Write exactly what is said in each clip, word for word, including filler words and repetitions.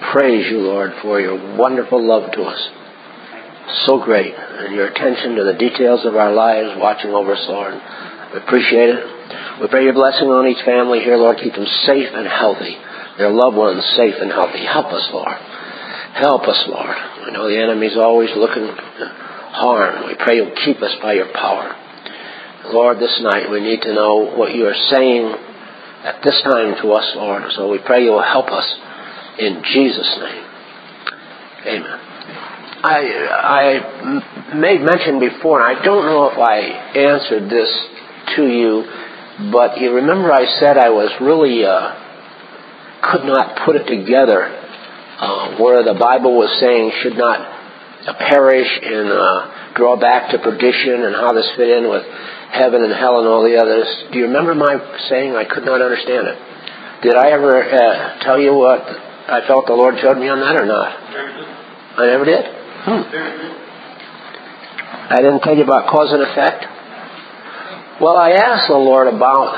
praise you, Lord, for your wonderful love to us. So great. And your attention to the details of our lives, watching over us, Lord. We appreciate it. We pray your blessing on each family here, Lord. Keep them safe and healthy. Their loved ones safe and healthy. Help us, Lord. Help us, Lord. We know the enemy's always looking to harm. We pray you'll keep us by your power. Lord, this night we need to know what you are saying at this time to us, Lord. So we pray you will help us in Jesus' name. Amen. I, I made mention before, and I don't know if I answered this to you, but you remember I said I was really, uh, could not put it together, uh, where the Bible was saying should not uh, perish and uh, draw back to perdition, and how this fit in with heaven and hell and all the others. Do you remember my saying I could not understand it? Did I ever uh, tell you what I felt the Lord showed me on that or not? I never did? Hmm. I didn't tell you about cause and effect? Well, I asked the Lord about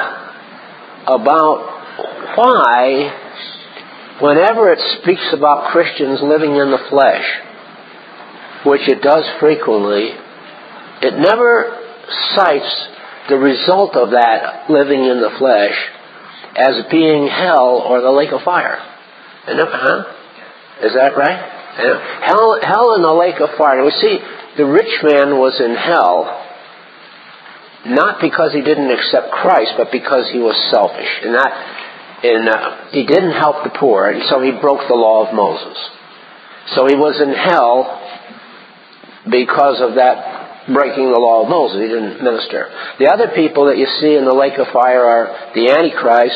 about why, whenever it speaks about Christians living in the flesh, which it does frequently, it never cites the result of that living in the flesh as being hell or the lake of fire. And, huh? Is that right? Yeah. Hell, hell and the lake of fire. And we see the rich man was in hell not because he didn't accept Christ, but because he was selfish. And that, and uh, he didn't help the poor, and so he broke the law of Moses. So he was in hell because of that breaking the law of Moses. He didn't minister. The other people that you see in the lake of fire are the Antichrist,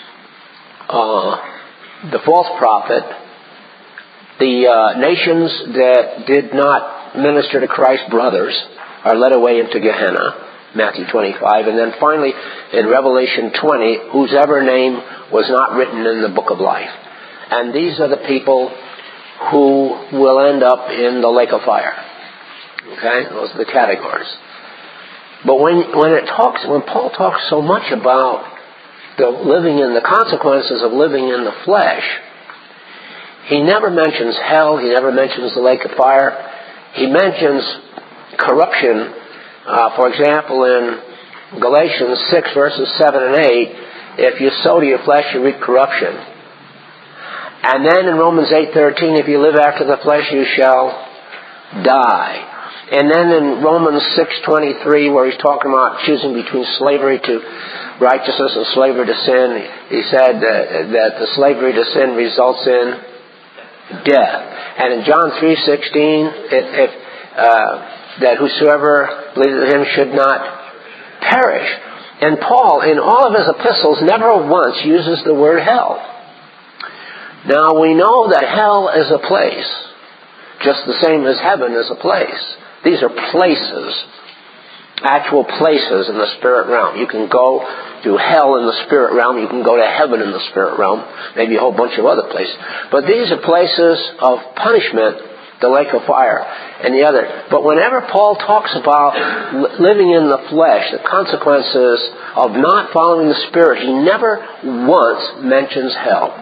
uh, the false prophet, the uh, nations that did not minister to Christ's brothers are led away into Gehenna, Matthew twenty-five, and then finally in Revelation twenty, whose ever name was not written in the book of life. And these are the people who will end up in the lake of fire. Okay, those are the categories. But when when it talks, when Paul talks so much about the living in the consequences of living in the flesh, he never mentions hell. He never mentions the lake of fire. He mentions corruption. Uh, for example, in Galatians six verses seven and eight, if you sow to your flesh, you reap corruption. And then in Romans eight thirteen, if you live after the flesh, you shall die. And then in Romans six twenty-three, where he's talking about choosing between slavery to righteousness and slavery to sin, he said that, that the slavery to sin results in death. And in John three sixteen, if, if, uh, that whosoever believes in him should not perish. And Paul, in all of his epistles, never once uses the word hell. Now, we know that hell is a place, just the same as heaven is a place. These are places, actual places in the spirit realm. You can go to hell in the spirit realm. You can go to heaven in the spirit realm. Maybe a whole bunch of other places. But these are places of punishment, the lake of fire and the other. But whenever Paul talks about living in the flesh, the consequences of not following the Spirit, he never once mentions hell.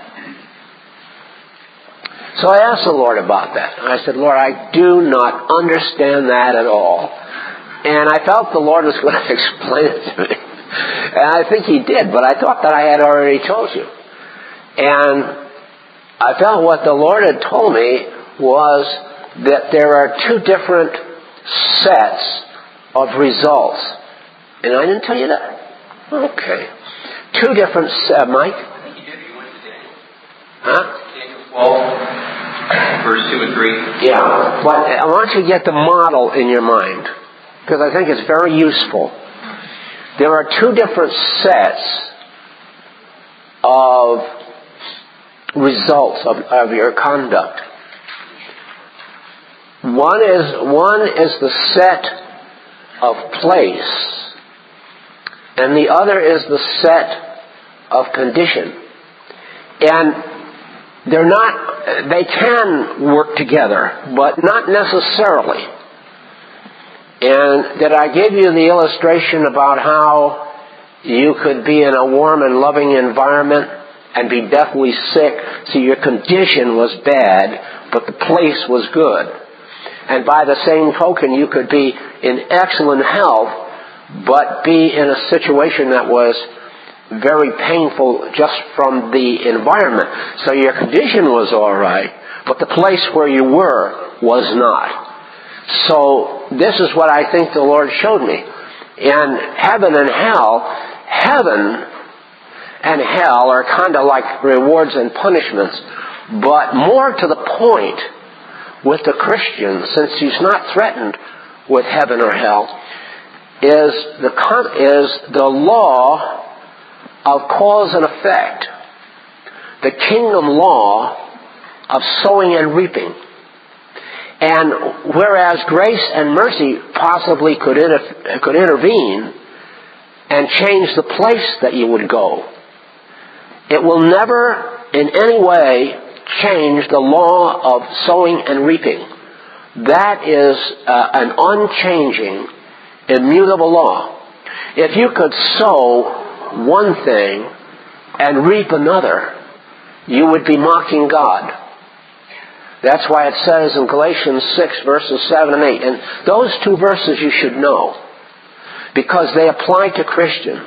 So I asked the Lord about that. And I said, Lord, I do not understand that at all. And I felt the Lord was going to explain it to me. And I think he did, but I thought that I had already told you. And I felt what the Lord had told me was that there are two different sets of results. And I didn't tell you that? Okay. Two different sets. Uh, Mike? Huh? twelve, verse two and three. Yeah. But I want you to get the model in your mind, because I think it's very useful. There are two different sets of results of, of your conduct. One is one is the set of place, and the other is the set of condition. And they're not, they can work together, but not necessarily. And did I give you the illustration about how you could be in a warm and loving environment and be deathly sick. See, your condition was bad, but the place was good. And by the same token, you could be in excellent health, but be in a situation that was very painful just from the environment. So your condition was all right, but the place where you were was not. So this is what I think the Lord showed me. In heaven and hell, heaven and hell are kind of like rewards and punishments, but more to the point with the Christian, since he's not threatened with heaven or hell, is the is the law of cause and effect, the kingdom law of sowing and reaping. And whereas grace and mercy possibly could inter- could intervene and change the place that you would go, it will never in any way change the law of sowing and reaping. That is uh, an unchanging, immutable law. If you could sow one thing and reap another, you would be mocking God. That's why it says in Galatians six, verses seven and eight. And those two verses you should know, because they apply to Christians.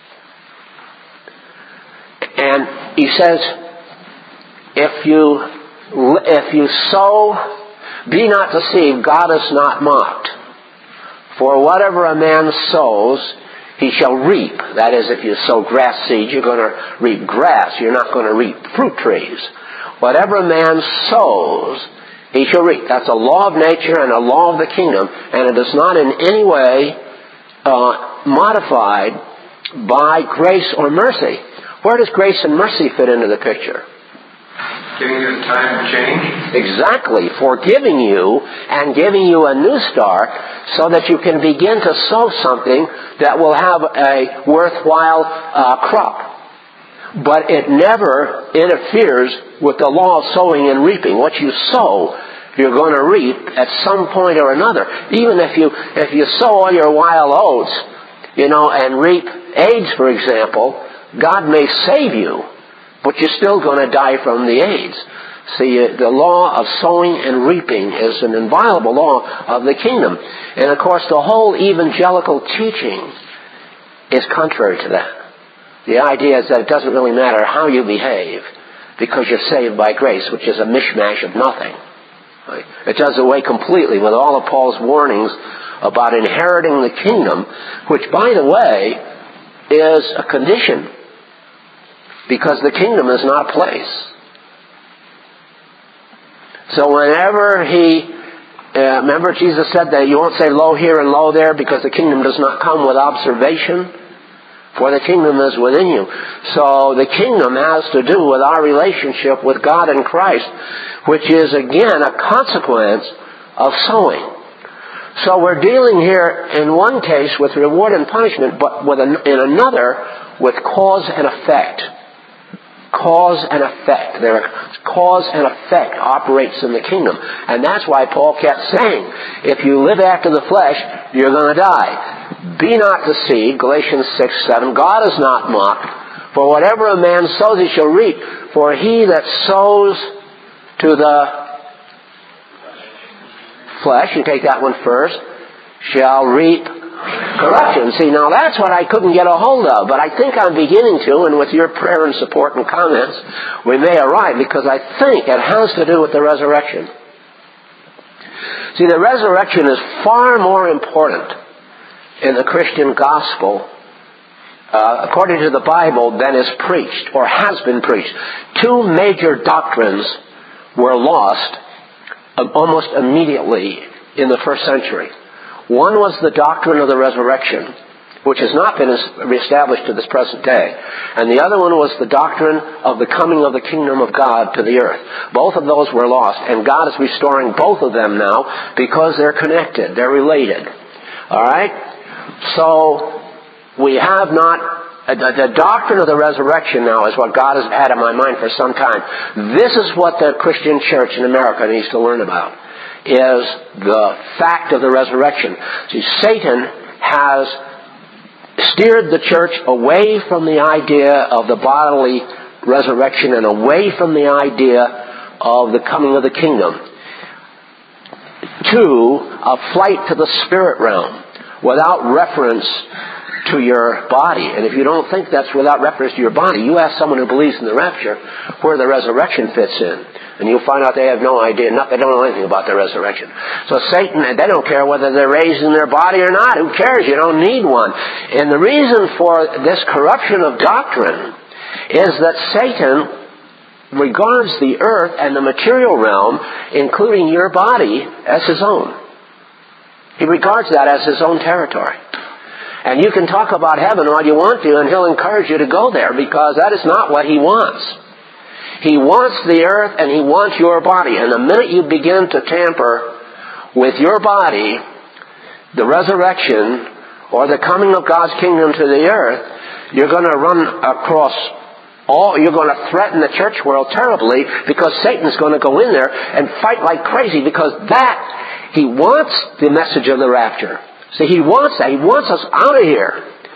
And he says, if you, if you sow, be not deceived, God is not mocked. For whatever a man sows, he shall reap. That is, if you sow grass seed, you're going to reap grass. You're not going to reap fruit trees. Whatever a man sows, he shall reap. That's a law of nature and a law of the kingdom, and it is not in any way uh, modified by grace or mercy. Where does grace and mercy fit into the picture? Giving you the time to change? Exactly. Forgiving you and giving you a new start so that you can begin to sow something that will have a worthwhile uh, crop. But it never interferes with the law of sowing and reaping. What you sow, you're going to reap at some point or another. Even if you if you sow all your wild oats, you know, and reap AIDS, for example, God may save you, but you're still going to die from the AIDS. See, the law of sowing and reaping is an inviolable law of the kingdom. And of course, the whole evangelical teaching is contrary to that. The idea is that it doesn't really matter how you behave because you're saved by grace, which is a mishmash of nothing. Right? It does away completely with all of Paul's warnings about inheriting the kingdom, which, by the way, is a condition, because the kingdom is not a place. So whenever he, uh, remember Jesus said that you won't say lo here and lo there, because the kingdom does not come with observation, for the kingdom is within you. So the kingdom has to do with our relationship with God and Christ, which is again a consequence of sowing. So we're dealing here in one case with reward and punishment, but with an, in another with cause and effect. Cause and effect. There are cause and effect operates in the kingdom. And that's why Paul kept saying, if you live after the flesh, you're going to die. Be not deceived, Galatians six, seven, God is not mocked. For whatever a man sows, he shall reap. For he that sows to the flesh, you take that one first, shall reap corruption. See, now that's what I couldn't get a hold of, but I think I'm beginning to, and with your prayer and support and comments, we may arrive, because I think it has to do with the resurrection. See, the resurrection is far more important in the Christian gospel, uh, according to the Bible, than is preached, or has been preached. Two major doctrines were lost uh, almost immediately in the first century. One was the doctrine of the resurrection, which has not been reestablished to this present day. And the other one was the doctrine of the coming of the kingdom of God to the earth. Both of those were lost, and God is restoring both of them now because they're connected, they're related. All right? So we have not, the, the doctrine of the resurrection now is what God has had in my mind for some time. This is what the Christian church in America needs to learn about, is the fact of the resurrection. See, Satan has steered the church away from the idea of the bodily resurrection and away from the idea of the coming of the kingdom to a flight to the spirit realm without reference to your body. And if you don't think that's without reference to your body, you ask someone who believes in the rapture where the resurrection fits in, and you'll find out they have no idea. Not, they don't know anything about the resurrection. So Satan, they don't care whether they're raised in their body or not. Who cares? You don't need one. And the reason for this corruption of doctrine is that Satan regards the earth and the material realm, including your body, as his own. He regards that as his own territory. And you can talk about heaven all you want to, and he'll encourage you to go there, because that is not what he wants. He wants the earth, and he wants your body. And the minute you begin to tamper with your body, the resurrection, or the coming of God's kingdom to the earth, you're going to run across all, you're going to threaten the church world terribly, because Satan's going to go in there and fight like crazy, because that, he wants the message of the rapture. See, he wants that. He wants us out of here.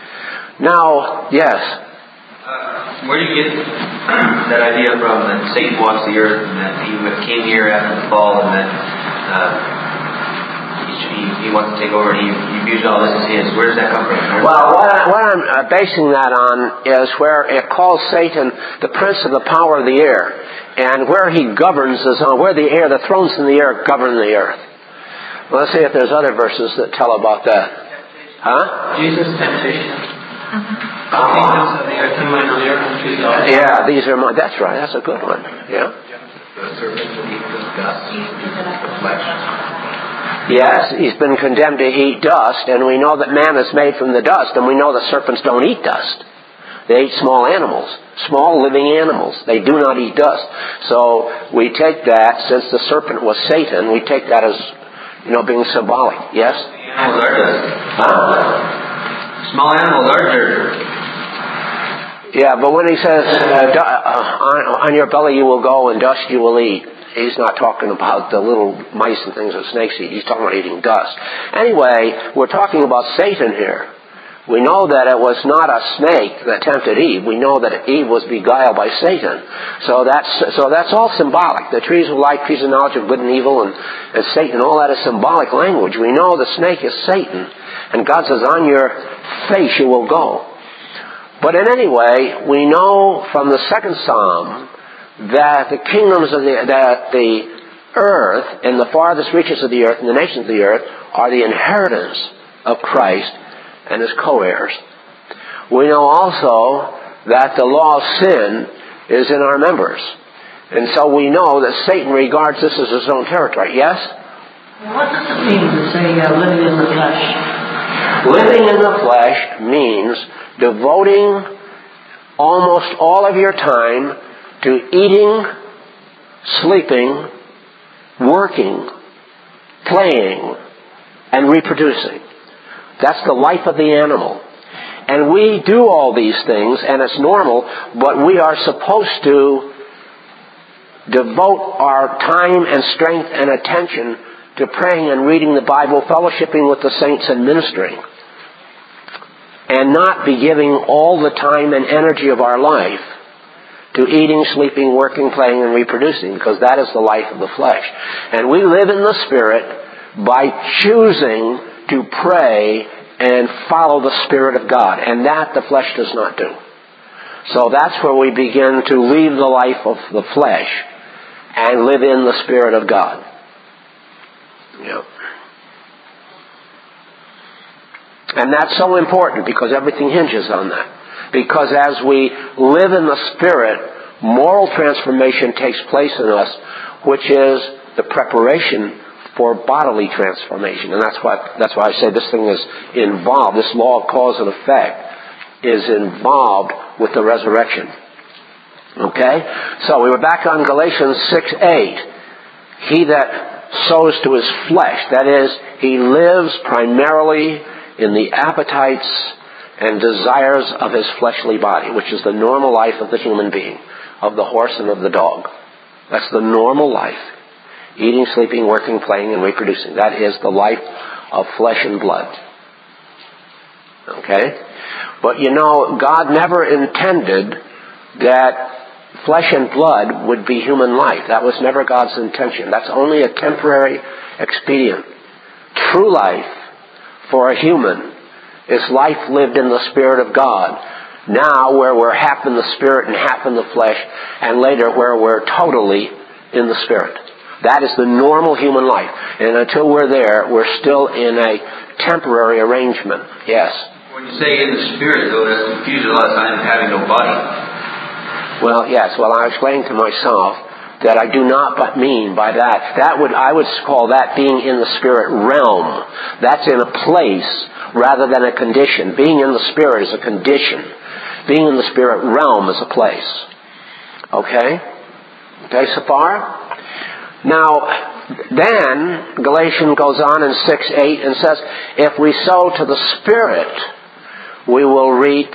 Now, yes. Uh, where do you get that idea from that Satan walks the earth and that he came here after the fall and that uh, he, he wants to take over and he, he views all this as his? Where does that come from? Where well, what, I, what I'm basing that on is where it calls Satan the prince of the power of the air, and where he governs is on where the air, the thrones in the air govern the earth. Well, let's see if there's other verses that tell about that. Huh? Jesus' temptation. Oh. Uh-huh. Yeah, these are my, that's right, that's a good one. Yeah. The serpent will eat the dust, the flesh. Yes, he's been condemned to eat dust, and we know that man is made from the dust, and we know that serpents don't eat dust. They eat small animals, small living animals. They do not eat dust. So we take that, since the serpent was Satan, we take that as, you know, being symbolic. Yes? Animals are dirt. Huh? Small animals are dirt. Yeah, but when he says, uh, uh, on, on your belly you will go and dust you will eat, he's not talking about the little mice and things that snakes eat. He's talking about eating dust. Anyway, we're talking about Satan here. We know that it was not a snake that tempted Eve. We know that Eve was beguiled by Satan. So that's so that's all symbolic. The trees of life, trees of knowledge of good and evil, and, and Satan, all that is symbolic language. We know the snake is Satan. And God says, on your face you will go. But in any way, we know from the second Psalm that the kingdoms of the, that the earth and the farthest reaches of the earth and the nations of the earth are the inheritance of Christ and his co-heirs. We know also that the law of sin is in our members. And so we know that Satan regards this as his own territory. Yes? What does it mean to say uh, living in the flesh? Living in the flesh means devoting almost all of your time to eating, sleeping, working, playing, and reproducing. That's the life of the animal. And we do all these things, and it's normal, but we are supposed to devote our time and strength and attention to praying and reading the Bible, fellowshipping with the saints and ministering, and not be giving all the time and energy of our life to eating, sleeping, working, playing, and reproducing, because that is the life of the flesh. And we live in the Spirit by choosing to pray and follow the Spirit of God, and that the flesh does not do. So that's where we begin to leave the life of the flesh and live in the Spirit of God. Yeah. And that's so important, because everything hinges on that. Because as we live in the Spirit, moral transformation takes place in us, which is the preparation for bodily transformation. And that's why that's why I say this thing is involved. This law of cause and effect is involved with the resurrection. Okay? So we were back on Galatians six eight. He that sows to his flesh, that is, he lives primarily in the appetites and desires of his fleshly body, which is the normal life of the human being, of the horse and of the dog. That's the normal life. Eating, sleeping, working, playing, and reproducing. That is the life of flesh and blood. Okay? But you know, God never intended that flesh and blood would be human life. That was never God's intention. That's only a temporary expedient. True life for a human is life lived in the Spirit of God. Now where we're half in the Spirit and half in the flesh, and later where we're totally in the Spirit. That is the normal human life. And until we're there, we're still in a temporary arrangement. Yes? When you say in the Spirit, though, that confuses a lot of times having no body. Well, yes. Well, I explained to myself that I do not mean by that. That would I would call that being in the Spirit realm. That's in a place rather than a condition. Being in the Spirit is a condition. Being in the Spirit realm is a place. Okay? Okay so far? Now, then, Galatians goes on in six eight and says, if we sow to the Spirit, we will reap.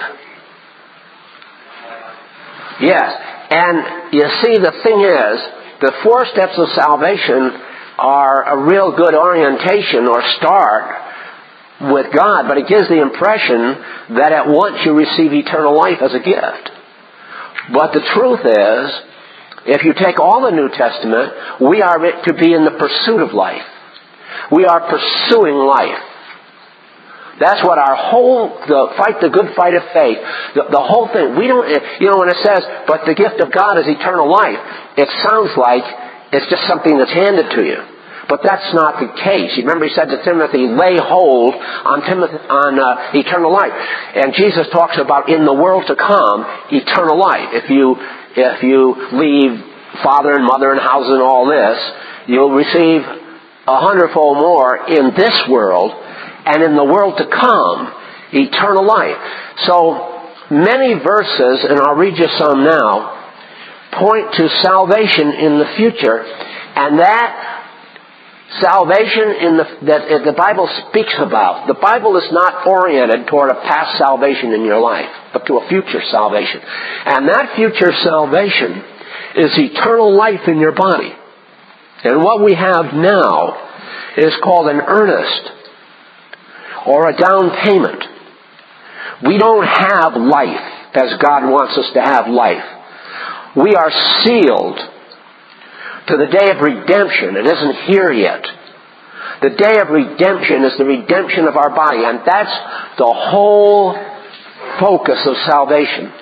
Yes. And you see, the thing is, the four steps of salvation are a real good orientation or start with God, but it gives the impression that at once you receive eternal life as a gift. But the truth is, if you take all the New Testament, we are to be in the pursuit of life. We are pursuing life. That's what our whole, the fight, the good fight of faith, the, the whole thing. We don't, you know, when it says, but the gift of God is eternal life, it sounds like it's just something that's handed to you. But that's not the case. You remember he said to Timothy, lay hold on Timothy, on uh, eternal life. And Jesus talks about in the world to come, eternal life. If you, if you leave father and mother and house and all this, you'll receive a hundredfold more in this world, and in the world to come, eternal life. So many verses, and I'll read you some now, point to salvation in the future, and that salvation in the, that the Bible speaks about. The Bible is not oriented toward a past salvation in your life, but to a future salvation. And that future salvation is eternal life in your body. And what we have now is called an earnest or a down payment. We don't have life as God wants us to have life. We are sealed to the day of redemption. It isn't here yet. The day of redemption is the redemption of our body, and that's the whole focus of salvation.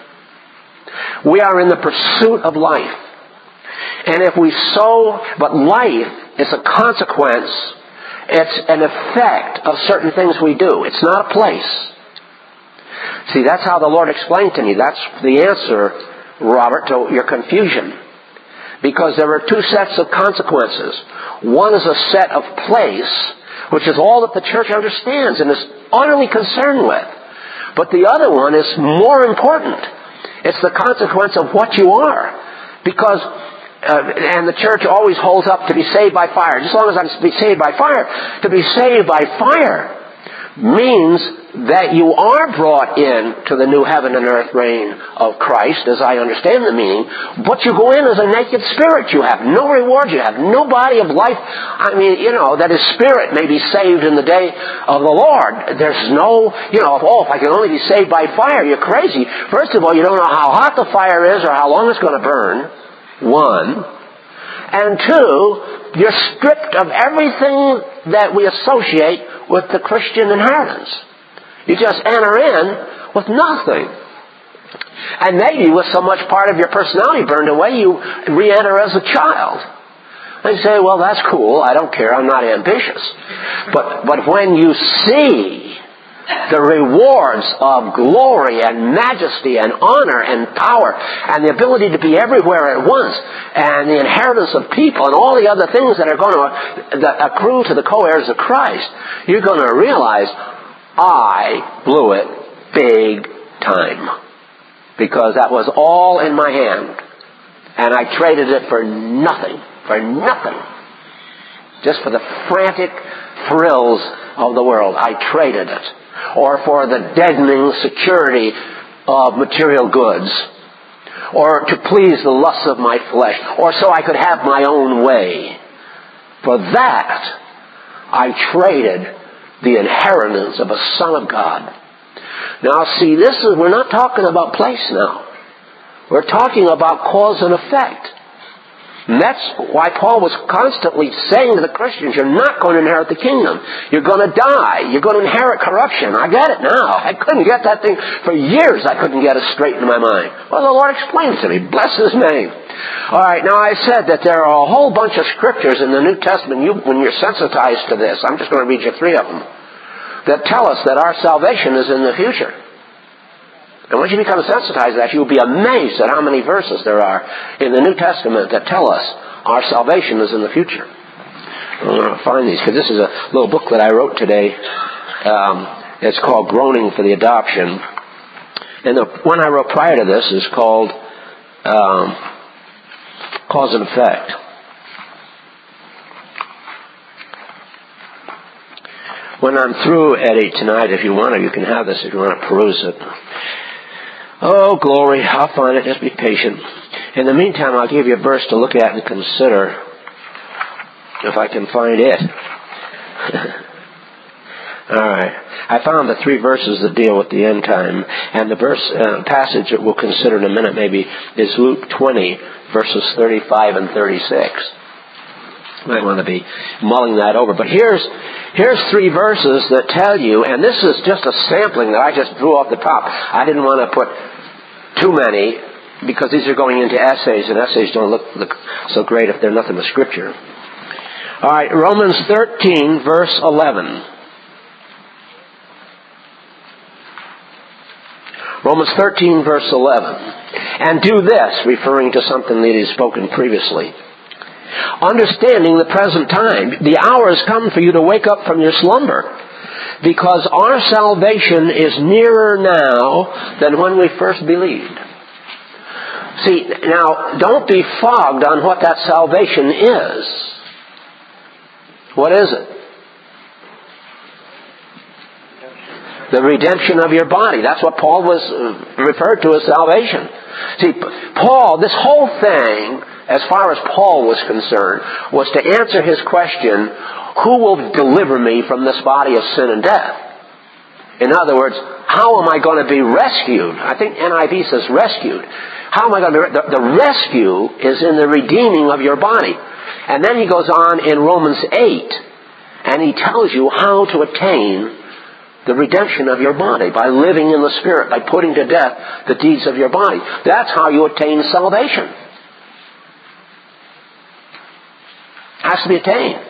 We are in the pursuit of life. And if we sow, but life is a consequence, it's an effect of certain things we do. It's not a place. See, that's how the Lord explained to me. That's the answer, Robert, to your confusion. Because there are two sets of consequences. One is a set of place, which is all that the church understands and is utterly concerned with. But the other one is more important. It's the consequence of what you are. Because, uh, and the church always holds up to be saved by fire. Just as long as I'm to be saved by fire, to be saved by fire means that you are brought in to the new heaven and earth reign of Christ, as I understand the meaning, but you go in as a naked spirit. You have no reward. You have no body of life. I mean, you know, that his spirit may be saved in the day of the Lord. There's no, you know, oh, if I can only be saved by fire, you're crazy. First of all, you don't know how hot the fire is or how long it's going to burn. One. And two, you're stripped of everything that we associate with the Christian inheritance. You just enter in with nothing. And maybe with so much part of your personality burned away, you re-enter as a child. And you say, well, that's cool. I don't care. I'm not ambitious. But, but when you see the rewards of glory and majesty and honor and power and the ability to be everywhere at once and the inheritance of people and all the other things that are going to that accrue to the co-heirs of Christ, you're going to realize, I blew it big time. Because that was all in my hand. And I traded it for nothing. For nothing. Just for the frantic thrills of the world. I traded it. Or for the deadening security of material goods. Or to please the lusts of my flesh. Or so I could have my own way. For that, I traded the inheritance of a Son of God. Now see, this is, we're not talking about place now. We're talking about cause and effect. And that's why Paul was constantly saying to the Christians, you're not going to inherit the kingdom. You're going to die. You're going to inherit corruption. I get it now. I couldn't get that thing. For years I couldn't get it straight in my mind. Well, the Lord explained to me. Bless His name. All right, now I said that there are a whole bunch of scriptures in the New Testament, you, when you're sensitized to this, I'm just going to read you three of them, that tell us that our salvation is in the future. And once you become sensitized to that, you'll be amazed at how many verses there are in the New Testament that tell us our salvation is in the future. I'm going to find these, because this is a little book that I wrote today. Um, it's called Groaning for the Adoption. And the one I wrote prior to this is called um, Cause and Effect. When I'm through, Eddie, tonight, if you want to, you can have this if you want to peruse it. Oh, glory, I'll find it. Just be patient. In the meantime, I'll give you a verse to look at and consider, if I can find it. All right. I found the three verses that deal with the end time. And the verse uh, passage that we'll consider in a minute maybe is Luke twenty, verses thirty-five and thirty-six. You might want to be mulling that over. But here's here's three verses that tell you, and this is just a sampling that I just drew off the top. I didn't want to put too many, because these are going into essays, and essays don't look, look so great if they're nothing but Scripture. All right, Romans thirteen, verse eleven. Romans thirteen, verse eleven. And do this, referring to something that he's spoken previously. Understanding the present time, the hour has come for you to wake up from your slumber, because our salvation is nearer now than when we first believed. See, now, don't be fogged on what that salvation is. What is it? The redemption of your body. That's what Paul was referred to as salvation. See, Paul, this whole thing, as far as Paul was concerned, was to answer his question, who will deliver me from this body of sin and death? In other words, how am I going to be rescued? I think N I V says rescued. How am I going to be rescued? The, the rescue is in the redeeming of your body. And then he goes on in Romans eight, and he tells you how to attain the redemption of your body, by living in the Spirit, by putting to death the deeds of your body. That's how you attain salvation. Has to be attained.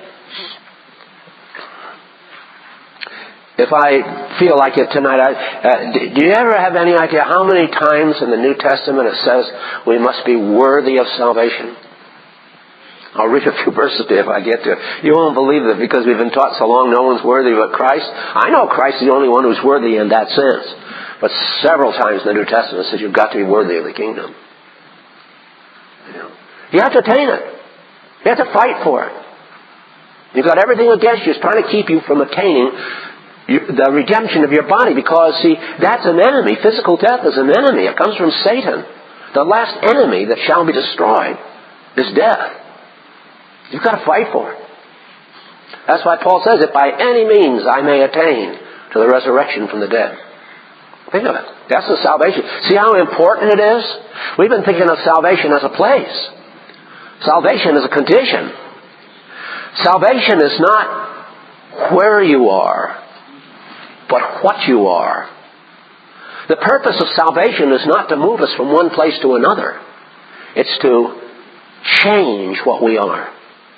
If I feel like it tonight, I, uh, do you ever have any idea how many times in the New Testament it says we must be worthy of salvation? I'll read a few verses to you if I get to it. You won't believe it, because we've been taught so long no one's worthy but Christ. I know Christ is the only one who's worthy in that sense. But several times in the New Testament it says you've got to be worthy of the kingdom. You know, you have to attain it. You have to fight for it. You've got everything against you. It's trying to keep you from attaining the redemption of your body, because, see, that's an enemy. Physical death is an enemy. It comes from Satan. The last enemy that shall be destroyed is death. You've got to fight for it. That's why Paul says, if by any means I may attain to the resurrection from the dead. Think of it. That's the salvation. See how important it is? We've been thinking of salvation as a place. Salvation is a condition. Salvation is not where you are, but what you are. The purpose of salvation is not to move us from one place to another. It's to change what we are.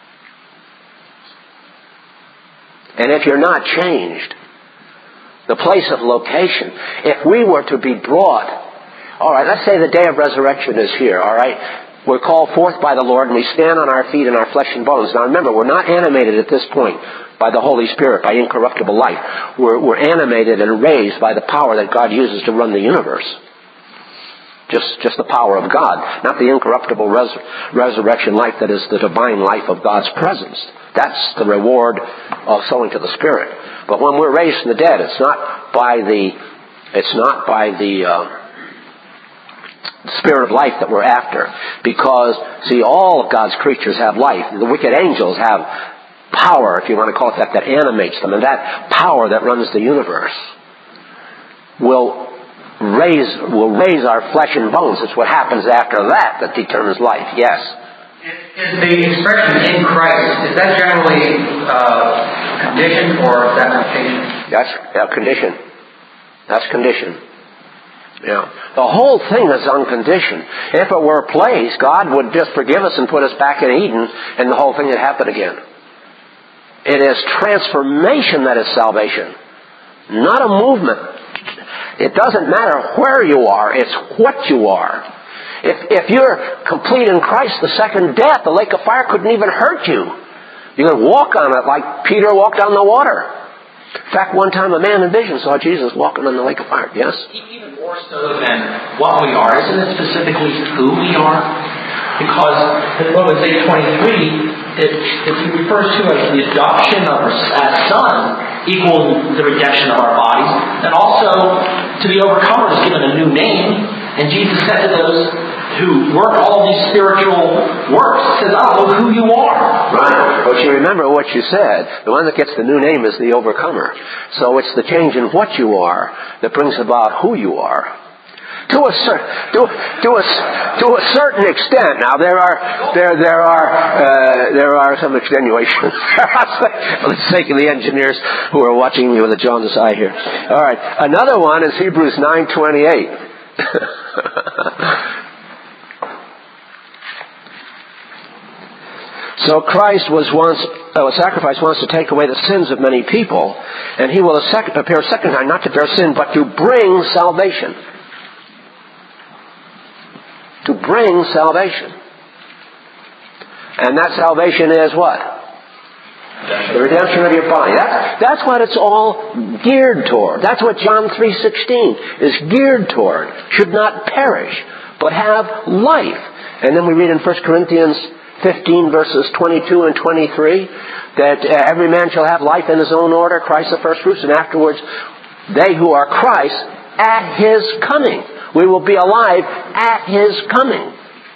And if you're not changed, the place of location, if we were to be brought, all right, let's say the day of resurrection is here, all right? We're called forth by the Lord, and we stand on our feet in our flesh and bones. Now remember, we're not animated at this point by the Holy Spirit, by incorruptible life. We're, we're animated and raised by the power that God uses to run the universe. Just, just the power of God, not the incorruptible res- resurrection life that is the divine life of God's presence. That's the reward of sowing to the Spirit. But when we're raised from the dead, it's not by the, it's not by the uh, Spirit of life that we're after. Because, see, all of God's creatures have life. The wicked angels have power, if you want to call it that, that animates them. And that power that runs the universe will raise, will raise our flesh and bones. It's what happens after that that determines life. Yes? Is the expression in Christ, is that generally uh, conditioned or is that condition? That's a condition. That's condition. Yeah. The whole thing is unconditioned. If it were a place, God would just forgive us and put us back in Eden, and the whole thing would happen again. It is transformation that is salvation, not a movement. It doesn't matter where you are, it's what you are. If, if you're complete in Christ, the second death, the lake of fire couldn't even hurt you. You can walk on it like Peter walked on the water. In fact, one time a man in vision saw Jesus walking on the lake of fire. Yes? Even more so than what we are, isn't it specifically who we are? Because in Romans eight twenty-three, it, it refers to as the adoption of as son equal the redemption of our bodies, and also to the overcomer is given a new name. And Jesus said to those who work all these spiritual works, says, I don't know who you are. Right. But you remember what you said. The one that gets the new name is the overcomer. So it's the change in what you are that brings about who you are. To a, cer- to, to a, to a certain extent. Now there are there there are uh, there are some extenuations. For the sake of the engineers who are watching me with a jaundiced eye here. All right. Another one is Hebrews nine twenty-eight. So Christ was once uh, was sacrificed once to take away the sins of many people, and He will appear a second time, not to bear sin, but to bring salvation. To bring salvation. And that salvation is what? The redemption of your body. That's, that's what it's all geared toward. That's what John three sixteen is geared toward. Should not perish, but have life. And then we read in First Corinthians fifteen verses twenty-two and twenty-three that uh, every man shall have life in his own order, Christ the first fruits, and afterwards they who are Christ at His coming. We will be alive at His coming.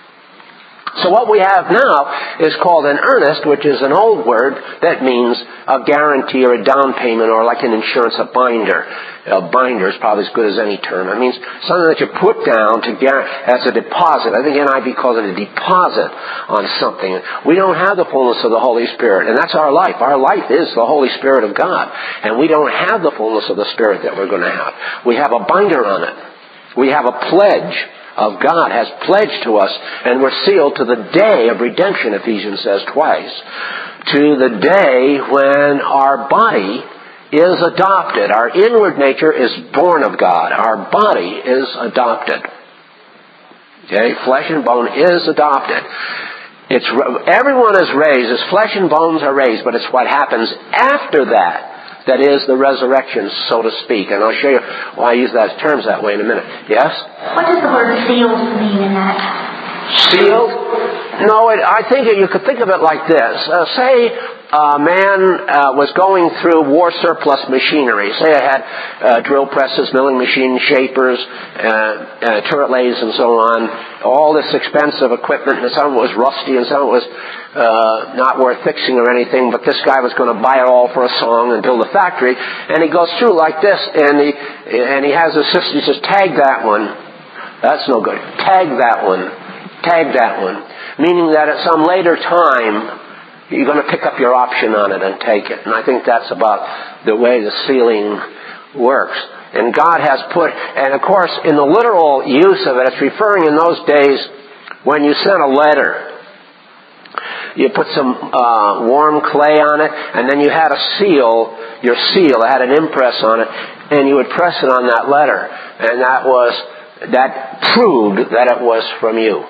So what we have now is called an earnest, which is an old word that means a guarantee or a down payment, or like an insurance, a binder. A binder is probably as good as any term. It means something that you put down to guarantee, as a deposit. I think N I V calls it a deposit on something. We don't have the fullness of the Holy Spirit, and that's our life. Our life is the Holy Spirit of God, and we don't have the fullness of the Spirit that we're going to have. We have a binder on it. We have a pledge of God has pledged to us, and we're sealed to the day of redemption, Ephesians says twice, to the day when our body is adopted. Our inward nature is born of God. Our body is adopted. Okay, flesh and bone is adopted. It's everyone is raised as flesh and bones are raised, but it's what happens after that that is the resurrection, so to speak. And I'll show you why I use those terms that way in a minute. Yes? What does the word sealed mean in that? Sealed? No, it, I think it, you could think of it like this. Uh, say a man uh, was going through war surplus machinery. Say I had uh, drill presses, milling machines, shapers, uh, uh, turret lathes, and so on. All this expensive equipment, and some of it was rusty, and some of it was uh, not worth fixing or anything, but this guy was going to buy it all for a song and build a factory. And he goes through like this, and he and he has a system. He says, tag that one. That's no good. Tag that one. Tag that one. Meaning that at some later time, you're going to pick up your option on it and take it. And I think that's about the way the sealing works. And God has put, and of course, in the literal use of it, it's referring in those days when you sent a letter. You put some uh, warm clay on it, and then you had a seal, your seal, it had an impress on it, and you would press it on that letter. And that was, that proved that it was from you.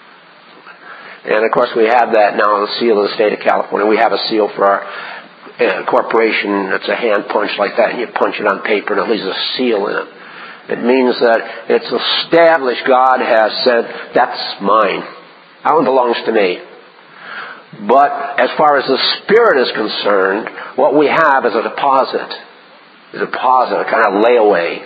And of course we have that now, the seal of the state of California. We have a seal for our uh, corporation. It's a hand punch like that, and you punch it on paper and it leaves a seal in it. It means that it's established. God has said, that's mine. That one belongs to me. But as far as the Spirit is concerned, what we have is a deposit. A deposit, a kind of layaway.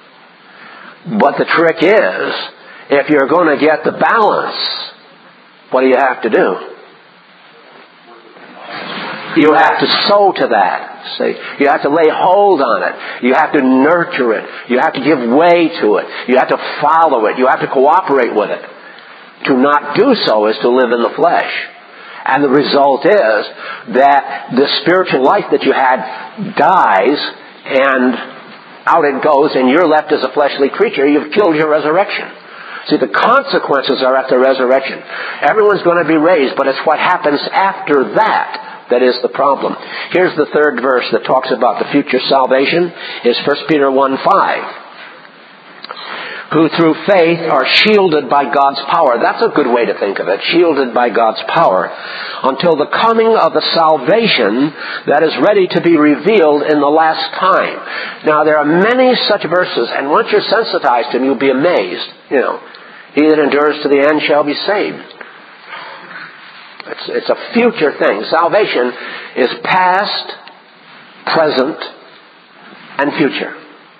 But the trick is, if you're going to get the balance, what do you have to do? You have to sow to that. See? You have to lay hold on it. You have to nurture it. You have to give way to it. You have to follow it. You have to cooperate with it. To not do so is to live in the flesh. And the result is that the spiritual life that you had dies, and out it goes, and you're left as a fleshly creature. You've killed your resurrection. See, the consequences are at the resurrection. Everyone's going to be raised, but it's what happens after that that is the problem. Here's the third verse that talks about the future salvation, is First Peter one five. Who through faith are shielded by God's power. That's a good way to think of it. Shielded by God's power. Until the coming of the salvation that is ready to be revealed in the last time. Now there are many such verses, and once you're sensitized to them, you'll be amazed. You know, he that endures to the end shall be saved. It's, it's a future thing. Salvation is past, present, and future.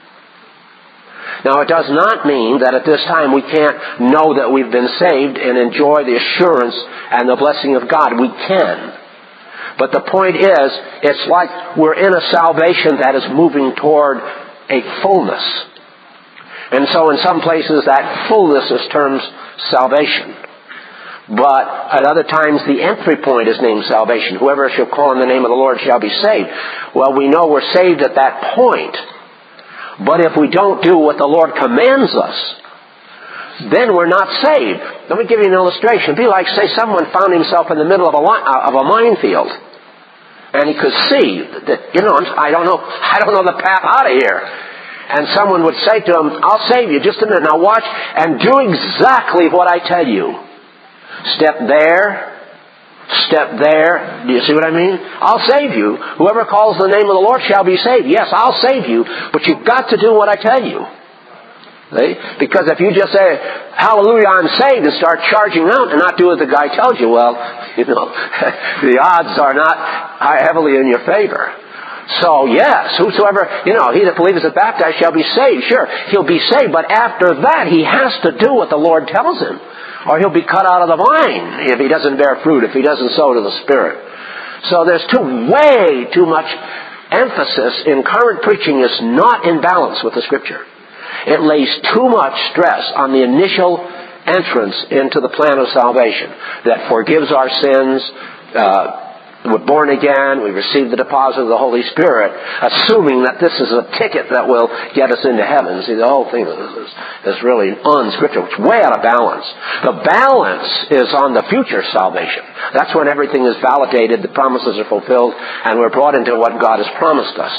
Now, it does not mean that at this time we can't know that we've been saved and enjoy the assurance and the blessing of God. We can. But the point is, it's like we're in a salvation that is moving toward a fullness. And so in some places that fullness is termed salvation. But at other times the entry point is named salvation. Whoever shall call on the name of the Lord shall be saved. Well, we know we're saved at that point. But if we don't do what the Lord commands us, then we're not saved. Let me give you an illustration. It'd be like, say, someone found himself in the middle of a, of a minefield. And he could see that, you know, I don't know, I don't know the path out of here. And someone would say to him, I'll save you, just a minute, now watch, and do exactly what I tell you. Step there, step there. Do you see what I mean? I'll save you. Whoever calls the name of the Lord shall be saved. Yes, I'll save you, but you've got to do what I tell you. See? Because if you just say, hallelujah, I'm saved, and start charging out and not do what the guy tells you, well, you know, the odds are not heavily in your favor. So, yes, whosoever, you know, he that believeth is baptized shall be saved. Sure, he'll be saved, but after that he has to do what the Lord tells him. Or he'll be cut out of the vine if he doesn't bear fruit, if he doesn't sow to the Spirit. So there's too, way too much emphasis in current preaching is not in balance with the Scripture. It lays too much stress on the initial entrance into the plan of salvation that forgives our sins. Uh, we're born again. We receive the deposit of the Holy Spirit, assuming that this is a ticket that will get us into heaven. See, the whole thing is, is really unscriptural. It's way out of balance. The balance is on the future salvation. That's when everything is validated, the promises are fulfilled, and we're brought into what God has promised us.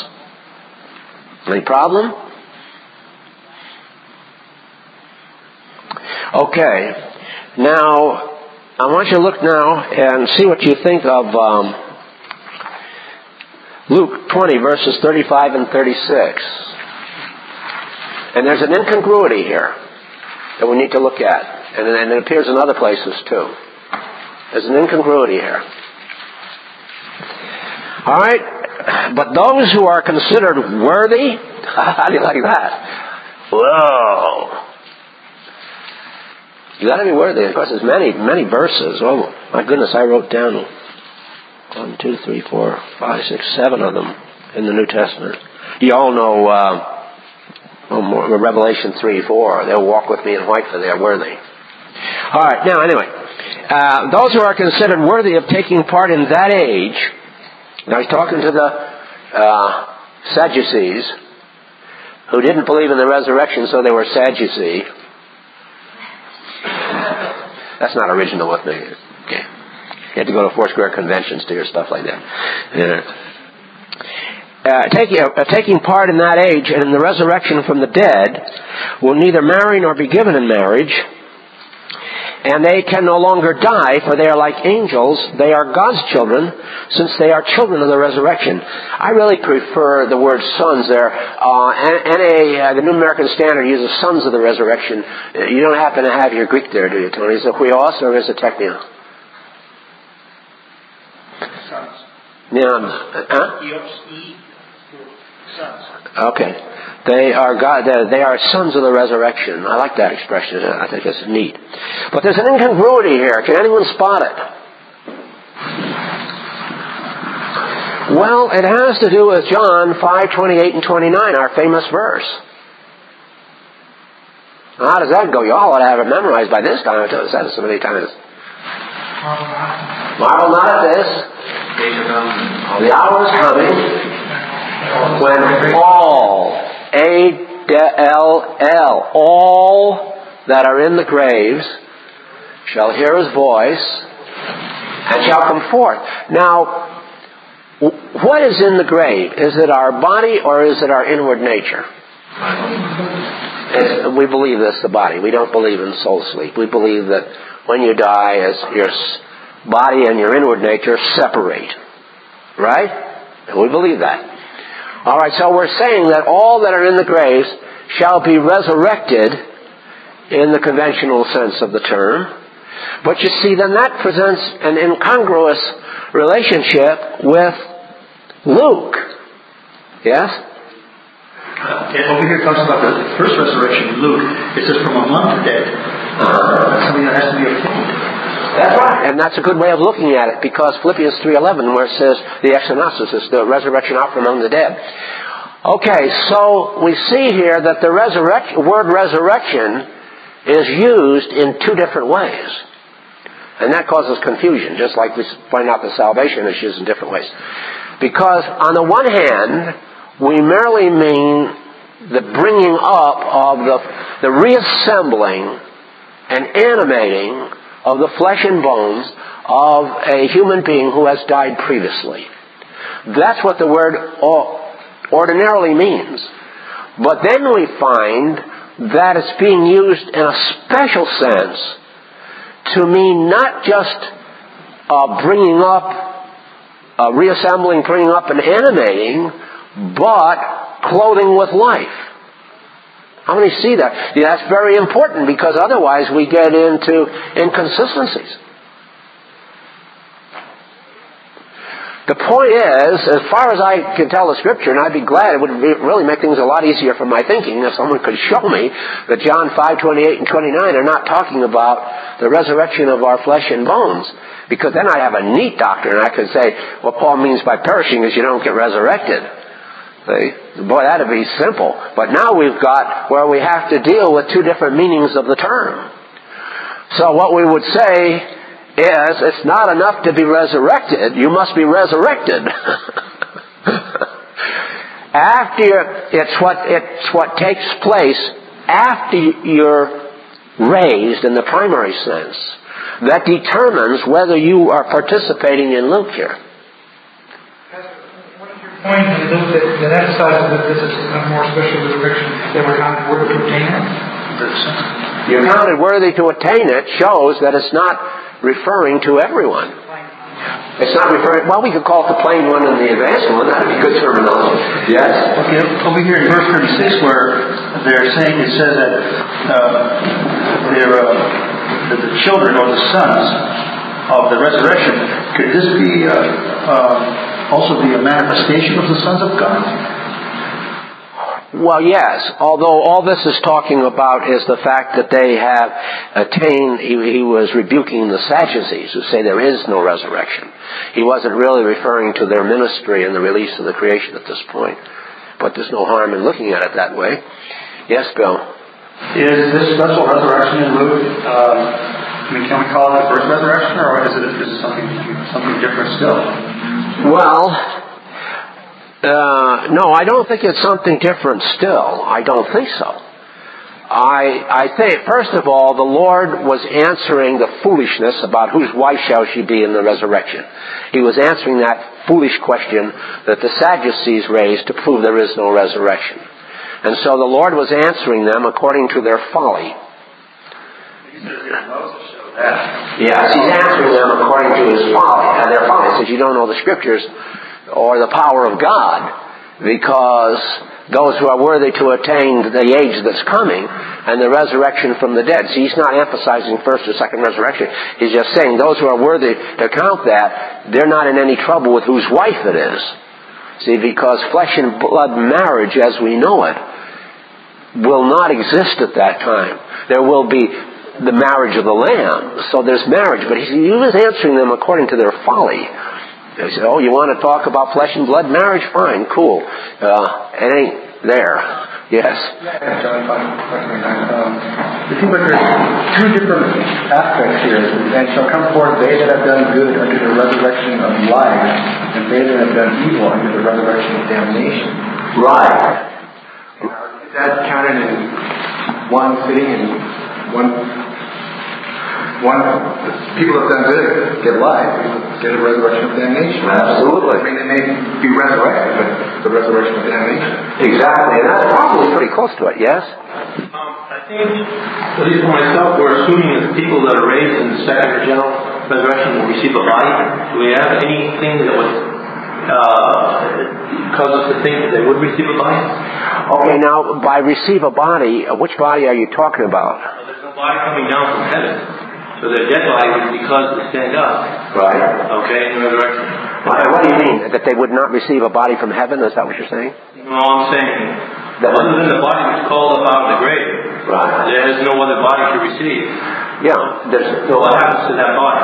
Any problem? Okay. Now, I want you to look now and see what you think of um, Luke twenty, verses thirty-five and thirty-six. And there's an incongruity here that we need to look at. And, and it appears in other places too. There's an incongruity here. All right? But those who are considered worthy, how do you like that? Whoa! You got to be worthy. Of course, there's many, many verses. Oh, my goodness, I wrote down one, two, three, four, five, six, seven of them in the New Testament. You all know uh, oh, Revelation three, four. They'll walk with me in white, for they are worthy. All right. Now, anyway, uh, those who are considered worthy of taking part in that age. Now, he's talking to the uh, Sadducees, who didn't believe in the resurrection, so they were Sadducee. That's not original with me. Okay. You have to go to Foursquare conventions to hear stuff like that. Yeah. Uh, taking, uh, taking part in that age and in the resurrection from the dead will neither marry nor be given in marriage, and they can no longer die, for they are like angels. They are God's children, since they are children of the resurrection. I really prefer the word sons there. Uh, N A, uh, the New American Standard, uses sons of the resurrection. You don't happen to have your Greek there, do you, Tony? Is it huios or is it teknia? Sons. Yeah. Huh? E, sons. Okay. They are God. They are sons of the resurrection. I like that expression. I think it's neat. But there's an incongruity here. Can anyone spot it? Well, it has to do with John five twenty-eight and twenty-nine, our famous verse. Now, how does that go? You all ought to have it memorized by this time. I've said it so many times. Marvel not at this. The hour is coming when all, A L L, all that are in the graves shall hear His voice and shall come forth. Now, what is in the grave? Is it our body or is it our inward nature? It's, we believe this, the body. We don't believe in soul sleep. We believe that when you die, as your body and your inward nature separate. Right? And we believe that. All right, so we're saying that all that are in the graves shall be resurrected in the conventional sense of the term. But you see, then that presents an incongruous relationship with Luke. Yes? Uh, over here it talks about the first resurrection in Luke. It says from among the dead. Uh, that's something that has to be obtained. That's right. And that's a good way of looking at it, because Philippians three eleven, where it says the exonasis is the resurrection out from among the dead. Okay, so we see here that the resurrection, word resurrection is used in two different ways. And that causes confusion, just like we find out that salvation is used in different ways. Because on the one hand, we merely mean the bringing up of the, the reassembling and animating of the flesh and bones of a human being who has died previously. That's what the word ordinarily means. But then we find that it's being used in a special sense to mean not just uh, bringing up, uh, reassembling, bringing up and animating, but clothing with life. How many see that? Yeah, that's very important, because otherwise we get into inconsistencies. The point is, as far as I can tell the Scripture, and I'd be glad, it would really make things a lot easier for my thinking if someone could show me that John five twenty-eight and twenty-nine are not talking about the resurrection of our flesh and bones. Because then I'd have a neat doctrine. I could say, what Paul means by perishing is you don't get resurrected. See? Boy, that'd be simple. But now we've got where we have to deal with two different meanings of the term. So what we would say is, it's not enough to be resurrected, you must be resurrected. After, it's what, it's what takes place after you're raised in the primary sense that determines whether you are participating in Luke here. Point in Luke that, that emphasizes that this is a more special resurrection, they were counted worthy to attain it? You're counted worthy to attain it shows that it's not referring to everyone. It's not referring, well, we could call it the plain one and the advanced one. That would be good terminology. Yes? Okay, over here in verse thirty-six, where they're saying, it says that uh, they're, uh, that the children or the sons of the resurrection, could this be uh, uh, also be a manifestation of the sons of God? Well, yes, although all this is talking about is the fact that they have attained, he, he was rebuking the Sadducees who say there is no resurrection. He wasn't really referring to their ministry and the release of the creation at this point. But there's no harm in looking at it that way. Yes, Bill? Is this special resurrection in Luke, um, I mean, can we call it a first resurrection, or is it, is it something, something different still? Well... Uh, no, I don't think it's something different still. I don't think so. I, I think, first of all, the Lord was answering the foolishness about whose wife shall she be in the resurrection. He was answering that foolish question that the Sadducees raised to prove there is no resurrection. And so the Lord was answering them according to their folly. Yes, He's answering them according to His folly. And their folly says, you don't know the Scriptures or the power of God, because those who are worthy to attain the age that's coming and the resurrection from the dead. See, He's not emphasizing first or second resurrection. He's just saying those who are worthy to count that, they're not in any trouble with whose wife it is. See, because flesh and blood marriage as we know it will not exist at that time. There will be the marriage of the Lamb. So there's marriage, but he was answering them according to their folly. They say, oh, you want to talk about flesh and blood marriage? Fine, cool. Uh, it ain't there. Yes? Yeah, John five twenty-nine. Um, it seems like there's two different aspects here. And shall come forth they that have done good unto the resurrection of life, and they that have done evil unto the resurrection of damnation. Right. Is that counted in one sitting and one... One, people have done good get life, people get a resurrection of damnation. Absolutely. I mean, they may be resurrected, but the resurrection of damnation. Exactly, and that's probably pretty close to it, yes? Um, I think, at least for myself, we're assuming that the people that are raised in the second or general resurrection will receive a body. Do we have anything that would uh, cause us to think that they would receive a body? Okay, now, by receive a body, which body are you talking about? Well, there's no body coming down from heaven. So their dead body would be caused to stand up. Right. Okay, in the resurrection. What do you mean? That they would not receive a body from heaven? Is that what you're saying? No, I'm saying that other than the body was called up out of the grave, right, there is no other body to receive. Yeah. There's so what happens to that body?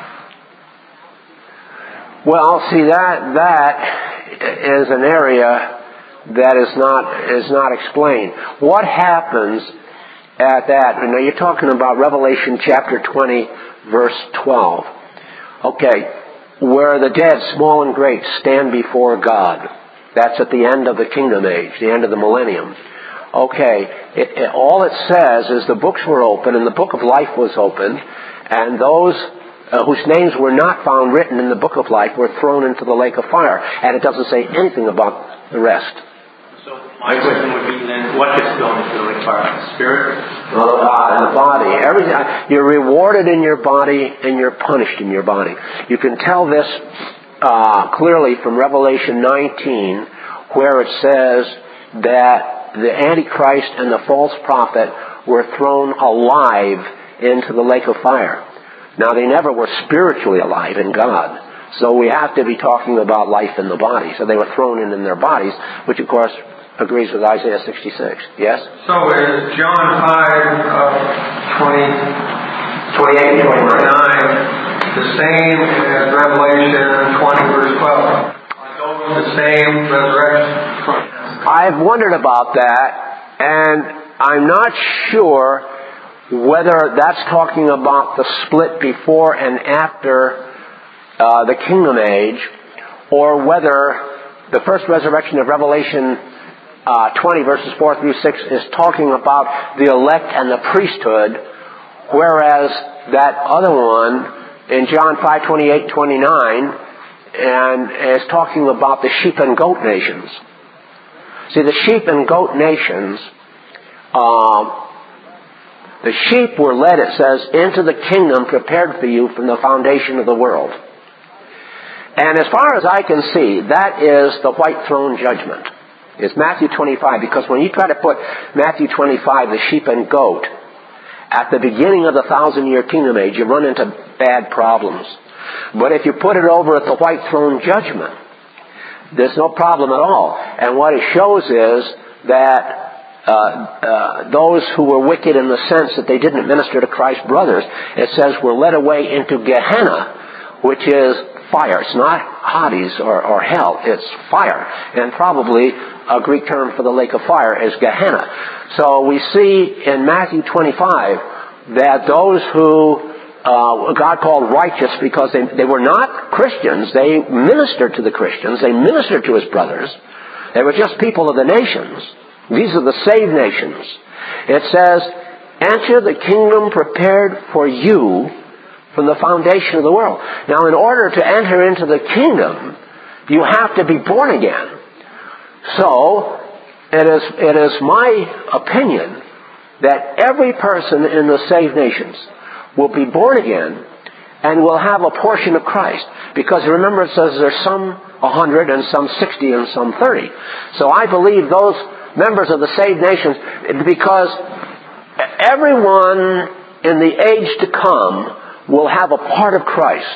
Well, see, that that is an area that is not is not explained. What happens at that? Now you're talking about Revelation chapter twenty, verse twelve. Okay, where the dead, small and great, stand before God. That's at the end of the kingdom age, the end of the millennium. Okay, it, it, all it says is the books were open, and the book of life was opened, and those uh, whose names were not found written in the book of life were thrown into the lake of fire. And it doesn't say anything about the rest. So my question would be then, what gets thrown into the lake of fire? The spirit? Well, uh, the body. Everything. You're rewarded in your body, and you're punished in your body. You can tell this uh, clearly from Revelation nineteen, where it says that the Antichrist and the false prophet were thrown alive into the lake of fire. Now, they never were spiritually alive in God. So we have to be talking about life in the body. So they were thrown in in their bodies, which, of course, agrees with Isaiah sixty-six. Yes? So is John five, uh, twenty, twenty-eight, twenty-nine the same as Revelation twenty, verse twelve? Are those the same resurrection? I've wondered about that, and I'm not sure whether that's talking about the split before and after uh, the kingdom age, or whether the first resurrection of Revelation uh, twenty, verses four through six, is talking about the elect and the priesthood, whereas that other one in John five, twenty-eight, twenty-nine, and is talking about the sheep and goat nations. See, the sheep and goat nations, uh, the sheep were led, it says, into the kingdom prepared for you from the foundation of the world. And as far as I can see, that is the white throne judgment. It's Matthew twenty-five, because when you try to put Matthew twenty-five, the sheep and goat, at the beginning of the thousand-year kingdom age, you run into bad problems. But if you put it over at the white throne judgment, there's no problem at all. And what it shows is that Uh, uh, those who were wicked in the sense that they didn't minister to Christ's brothers, it says, were led away into Gehenna, which is fire. It's not Hades or, or hell. It's fire. And probably a Greek term for the lake of fire is Gehenna. So we see in Matthew twenty-five that those who uh, God called righteous because they, they were not Christians. They ministered to the Christians. They ministered to his brothers. They were just people of the nations. These are the saved nations. It says, enter the kingdom prepared for you from the foundation of the world. Now, in order to enter into the kingdom, you have to be born again. So, it is, it is my opinion that every person in the saved nations will be born again and will have a portion of Christ. Because remember, it says there's some a hundred and some sixty and some thirty. So I believe those members of the saved nations, because everyone in the age to come will have a part of Christ.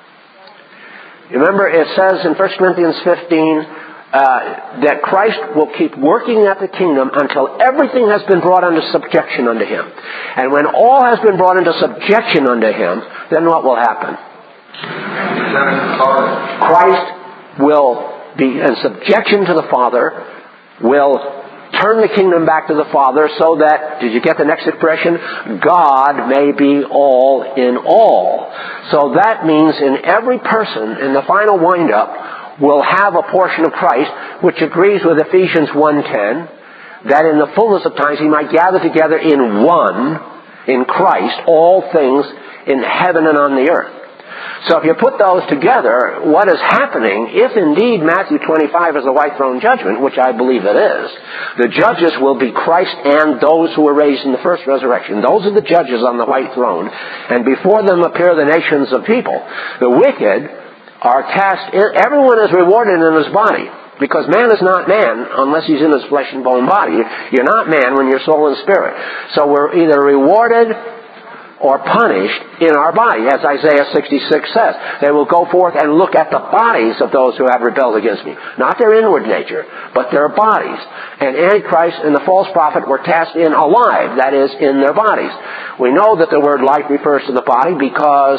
Remember, it says in First Corinthians fifteen uh, that Christ will keep working at the kingdom until everything has been brought under subjection unto him. And when all has been brought into subjection unto him, then what will happen? Christ will be in subjection to the Father, will turn the kingdom back to the Father so that, did you get the next expression? God may be all in all. So that means in every person, in the final wind-up, will have a portion of Christ, which agrees with Ephesians one ten, that in the fullness of times he might gather together in one, in Christ, all things in heaven and on the earth. So if you put those together, what is happening, if indeed Matthew twenty-five is the white throne judgment, which I believe it is, the judges will be Christ and those who were raised in the first resurrection. Those are the judges on the white throne. And before them appear the nations of people. The wicked are cast in, everyone is rewarded in his body. Because man is not man unless he's in his flesh and bone body. You're not man when you're soul and spirit. So we're either rewarded or punished in our body, as Isaiah sixty-six says. They will go forth and look at the bodies of those who have rebelled against me. Not their inward nature, but their bodies. And Antichrist and the false prophet were cast in alive, that is, in their bodies. We know that the word life refers to the body because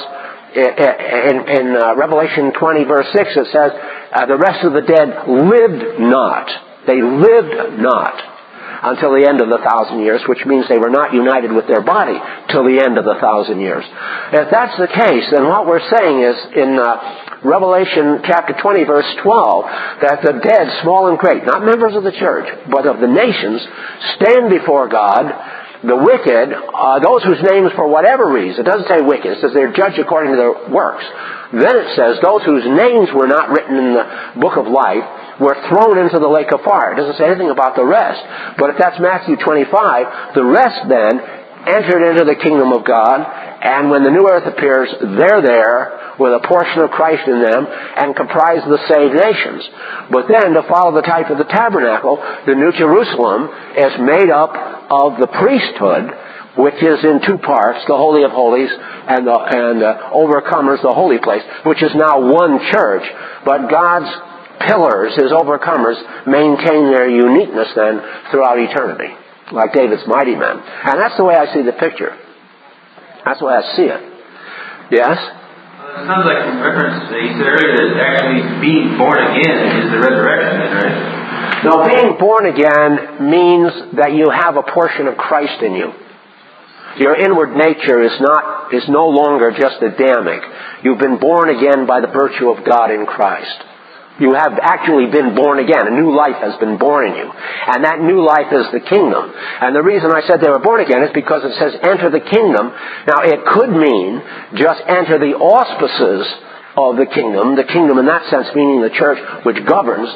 in, in uh, Revelation twenty, verse six, it says, uh, the rest of the dead lived not. They lived not until the end of the thousand years, which means they were not united with their body till the end of the thousand years. If that's the case, then what we're saying is in uh, Revelation chapter twenty, verse twelve, that the dead, small and great, not members of the church, but of the nations, stand before God. The wicked, uh, those whose names for whatever reason, it doesn't say wicked, it says they're judged according to their works. Then it says those whose names were not written in the book of life were thrown into the lake of fire. It doesn't say anything about the rest. But if that's Matthew twenty-five, the rest then entered into the kingdom of God, and when the new earth appears, they're there with a portion of Christ in them and comprise the saved nations. But then, to follow the type of the tabernacle, the New Jerusalem is made up of the priesthood, which is in two parts, the Holy of Holies and the and uh, overcomers, the holy place, which is now one church. But God's pillars, his overcomers, maintain their uniqueness then throughout eternity, like David's mighty men. And that's the way I see the picture. That's the way I see it. Yes? Well, it sounds like in reference to, you said earlier that actually being born again is the resurrection, right? No, being born again means that you have a portion of Christ in you. Your inward nature is not is no longer just Adamic. You've been born again by the virtue of God in Christ. You have actually been born again. A new life has been born in you. And that new life is the kingdom. And the reason I said they were born again is because it says enter the kingdom. Now it could mean just enter the auspices of the kingdom. The kingdom in that sense meaning the church which governs.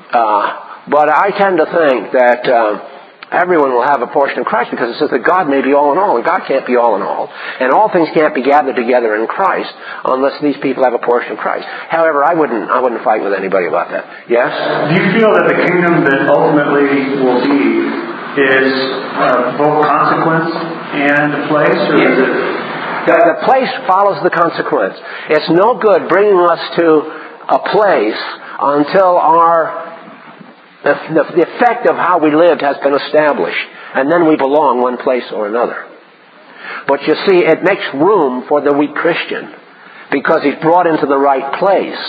Uh, but I tend to think that uh, everyone will have a portion of Christ because it says that God may be all in all, and God can't be all in all. And all things can't be gathered together in Christ unless these people have a portion of Christ. However, I wouldn't I wouldn't fight with anybody about that. Yes? Do you feel that the kingdom that ultimately will be is uh, both consequence and a place, or is it... The, the place follows the consequence. It's no good bringing us to a place until our... The, the, the effect of how we lived has been established. And then we belong one place or another. But you see, it makes room for the weak Christian because he's brought into the right place,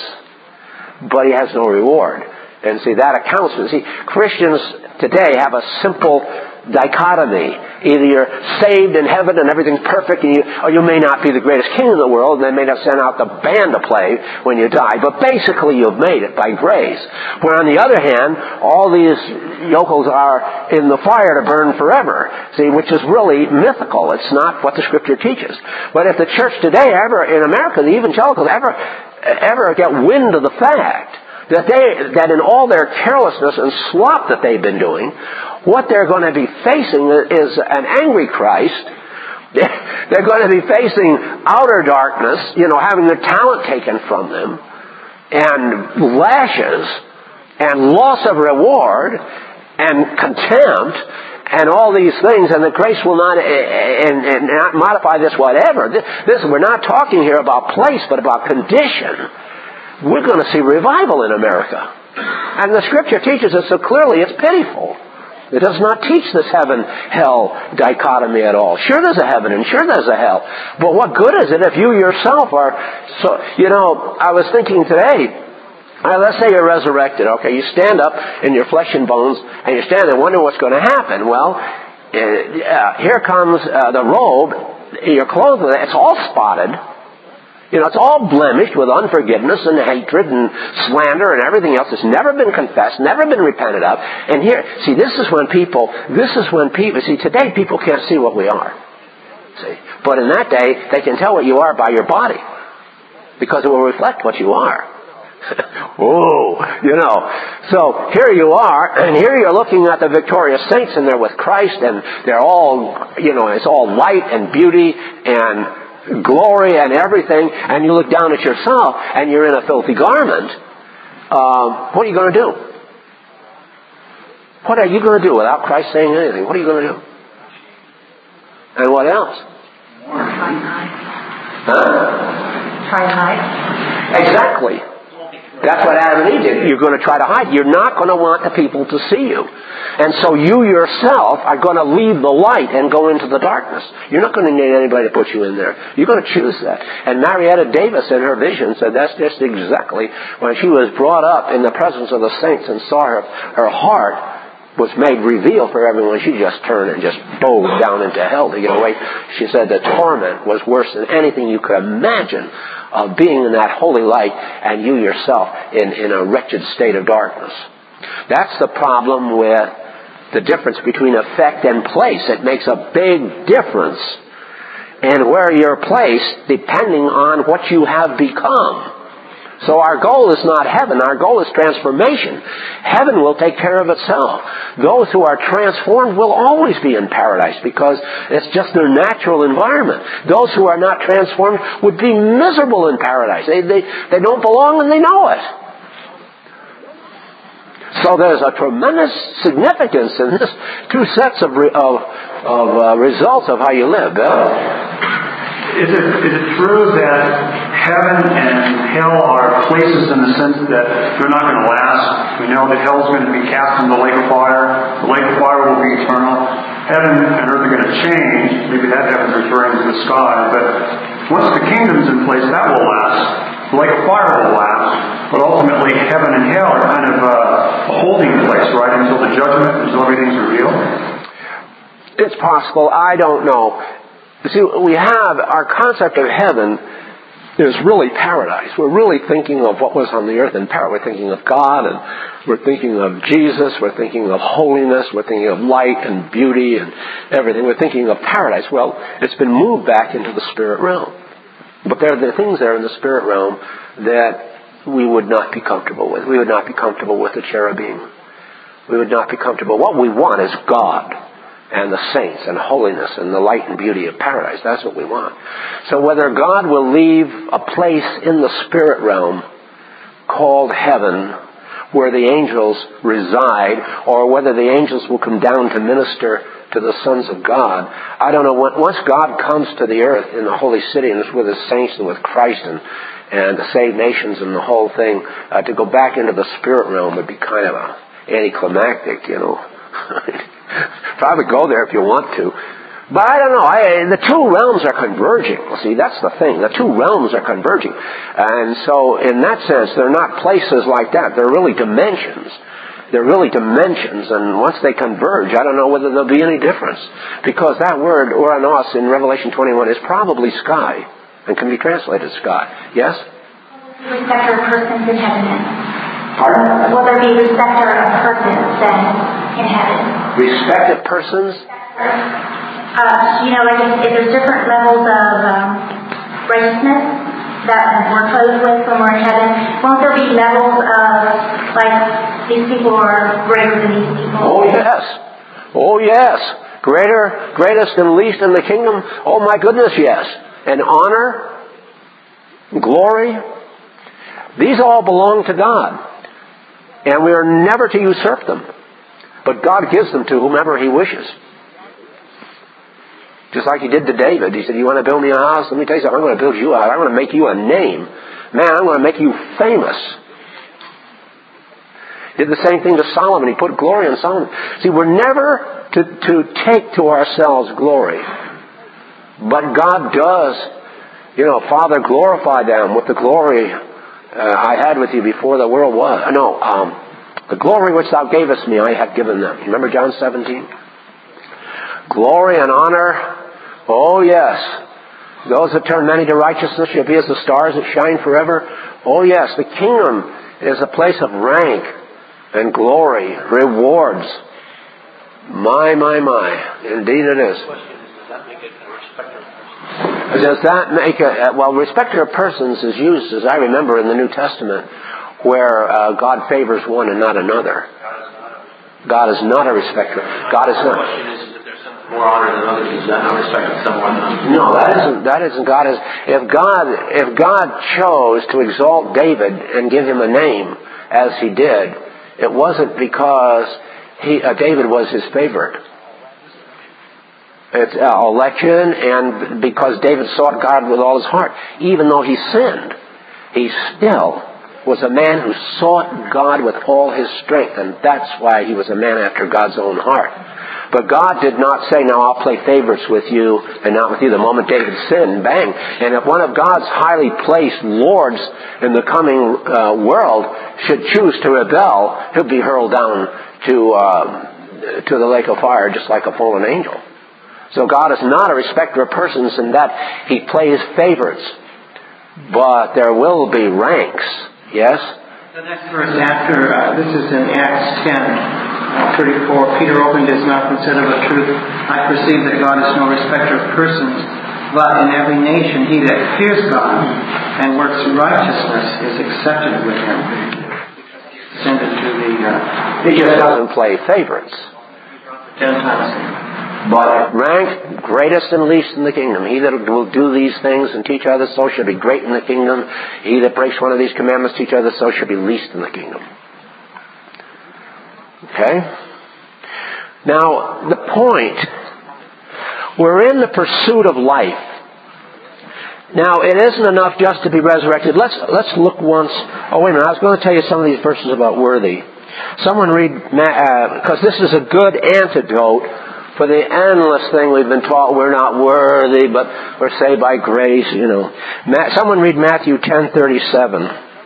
but he has no reward. And see, that accounts for it. See, Christians today have a simple dichotomy. Either you're saved in heaven and everything's perfect, and you, or you may not be the greatest king in the world, and they may not send out the band to play when you die. But basically, you've made it by grace. Where on the other hand, all these yokels are in the fire to burn forever. See, which is really mythical. It's not what the Scripture teaches. But if the church today ever, in America, the evangelicals ever, ever get wind of the fact that they, that in all their carelessness and slop that they've been doing, what they're going to be facing is an angry Christ. They're going to be facing outer darkness, you know, having their talent taken from them, and lashes, and loss of reward, and contempt, and all these things, and the grace will not and, and not modify this whatever. This, this we're not talking here about place, but about condition. We're going to see revival in America. And the Scripture teaches us so clearly it's pitiful. It does not teach this heaven-hell dichotomy at all. Sure there's a heaven and sure there's a hell. But what good is it if you yourself are... so? You know, I was thinking today, uh, let's say you're resurrected, okay? You stand up in your flesh and bones and you stand there wondering what's going to happen. Well, uh, uh, here comes uh, the robe, your clothes, it's all spotted. You know, it's all blemished with unforgiveness and hatred and slander and everything else. It's never been confessed, never been repented of. And here, see, this is when people, this is when people, see, today people can't see what we are. See? But in that day, they can tell what you are by your body. Because it will reflect what you are. Whoa, you know. So here you are, and here you're looking at the victorious saints, and they're with Christ, and they're all, you know, it's all light and beauty and glory and everything, and you look down at yourself and you're in a filthy garment. Um, what are you going to do? What are you going to do without Christ saying anything? What are you going to do? And what else? Try and hide. Huh? Try and hide. Exactly. That's what Adam and Eve did. You're going to try to hide. You're not going to want the people to see you. And so you yourself are going to leave the light and go into the darkness. You're not going to need anybody to put you in there. You're going to choose that. And Marietta Davis in her vision said that's just exactly when she was brought up in the presence of the saints and saw her, her heart was made revealed for everyone. She just turned and just bowed down into hell to get away. She said the torment was worse than anything you could imagine of being in that holy light and you yourself in, in a wretched state of darkness. That's the problem with the difference between effect and place. It makes a big difference in where you're placed depending on what you have become. So our goal is not heaven. Our goal is transformation. Heaven will take care of itself. Those who are transformed will always be in paradise because it's just their natural environment. Those who are not transformed would be miserable in paradise. They, they, they don't belong and they know it. So there's a tremendous significance in this two sets of, re, of, of uh, results of how you live. Uh, Is it, is it true that heaven and hell are places in the sense that they're not going to last? We know that hell is going to be cast into the lake of fire. The lake of fire will be eternal. Heaven and earth are going to change. Maybe that heaven's referring to the sky. But once the kingdom's in place, that will last. The lake of fire will last. But ultimately, heaven and hell are kind of a holding place, right, until the judgment, until everything's revealed? It's possible. I don't know. You see, we have our concept of heaven is really paradise. We're really thinking of what was on the earth in paradise. We're thinking of God, and we're thinking of Jesus. We're thinking of holiness. We're thinking of light and beauty and everything. We're thinking of paradise. Well, it's been moved back into the spirit realm. But there are the things there in the spirit realm that we would not be comfortable with. We would not be comfortable with the cherubim. We would not be comfortable. What we want is God and the saints and holiness and the light and beauty of paradise. That's what we want. So whether God will leave a place in the spirit realm called heaven where the angels reside, or whether the angels will come down to minister to the sons of God, I don't know. Once God comes to the earth in the holy city and is with his saints and with Christ and, and the saved nations and the whole thing, uh, to go back into the spirit realm would be kind of a anticlimactic, you know. Probably go there if you want to. But I don't know. I, the two realms are converging. See, that's the thing. The two realms are converging. And so in that sense, they're not places like that. They're really dimensions. They're really dimensions. And once they converge, I don't know whether there'll be any difference. Because that word, Uranos, in Revelation twenty-one is probably sky and can be translated sky. Yes? Respecter of persons in heaven. Pardon? Will there be respecter of persons then in heaven? Respective persons? Uh, you know, like if, if there's different levels of um, righteousness that we're clothed with when we're in heaven, won't there be levels of, like, these people are greater than these people? Oh, yes. Oh, yes. Greater, greatest and least in the kingdom? Oh, my goodness, yes. And honor, glory, these all belong to God. And we are never to usurp them. But God gives them to whomever he wishes. Just like he did to David. He said, you want to build me a house? Let me tell you something. I'm going to build you a house. I'm going to make you a name. Man, I'm going to make you famous. Did the same thing to Solomon. He put glory on Solomon. See, we're never to, to take to ourselves glory. But God does, you know, Father, glorify them with the glory uh, I had with you before the world was. No, um, the glory which thou gavest me, I have given them. Remember John seventeen? Glory and honor, oh yes. Those that turn many to righteousness shall be as the stars that shine forever. Oh yes, the kingdom is a place of rank and glory, rewards. My, my, my. Indeed it is. Does that make a... Well, respecter of persons is used, as I remember, in the New Testament, where uh, God favors one and not another. God is not a respecter. God is not... More honor than others, is that not respecting someone? No, that isn't. That isn't. God is. If God, if God chose to exalt David and give him a name, as He did, it wasn't because he uh, David was his favorite. It's uh, election, and because David sought God with all his heart, even though he sinned, he still was a man who sought God with all his strength, and that's why he was a man after God's own heart. But God did not say, now I'll play favorites with you and not with you. The moment David sinned, bang. And if one of God's highly placed lords in the coming uh, world should choose to rebel, he'll be hurled down to uh, to the lake of fire just like a fallen angel. So God is not a respecter of persons in that He plays favorites. But there will be ranks. Yes? The next verse after, uh, this is in Acts ten, uh, thirty-four. Peter opened his mouth and said, of a truth, I perceive that God is no respecter of persons, but in every nation he that fears God and works righteousness is accepted with him. Descended to the... Uh, he just doesn't play favorites. Gentiles. But rank greatest and least in the kingdom. He that will do these things and teach others so shall be great in the kingdom. He that breaks one of these commandments, teach others so shall be least in the kingdom. Okay? Now, the point, we're in the pursuit of life. Now, it isn't enough just to be resurrected. Let's let's look once. Oh, wait a minute. I was going to tell you some of these verses about worthy. Someone read, because uh, this is a good antidote for the endless thing we've been taught, we're not worthy, but we're saved by grace, you know. Someone read Matthew ten thirty-seven.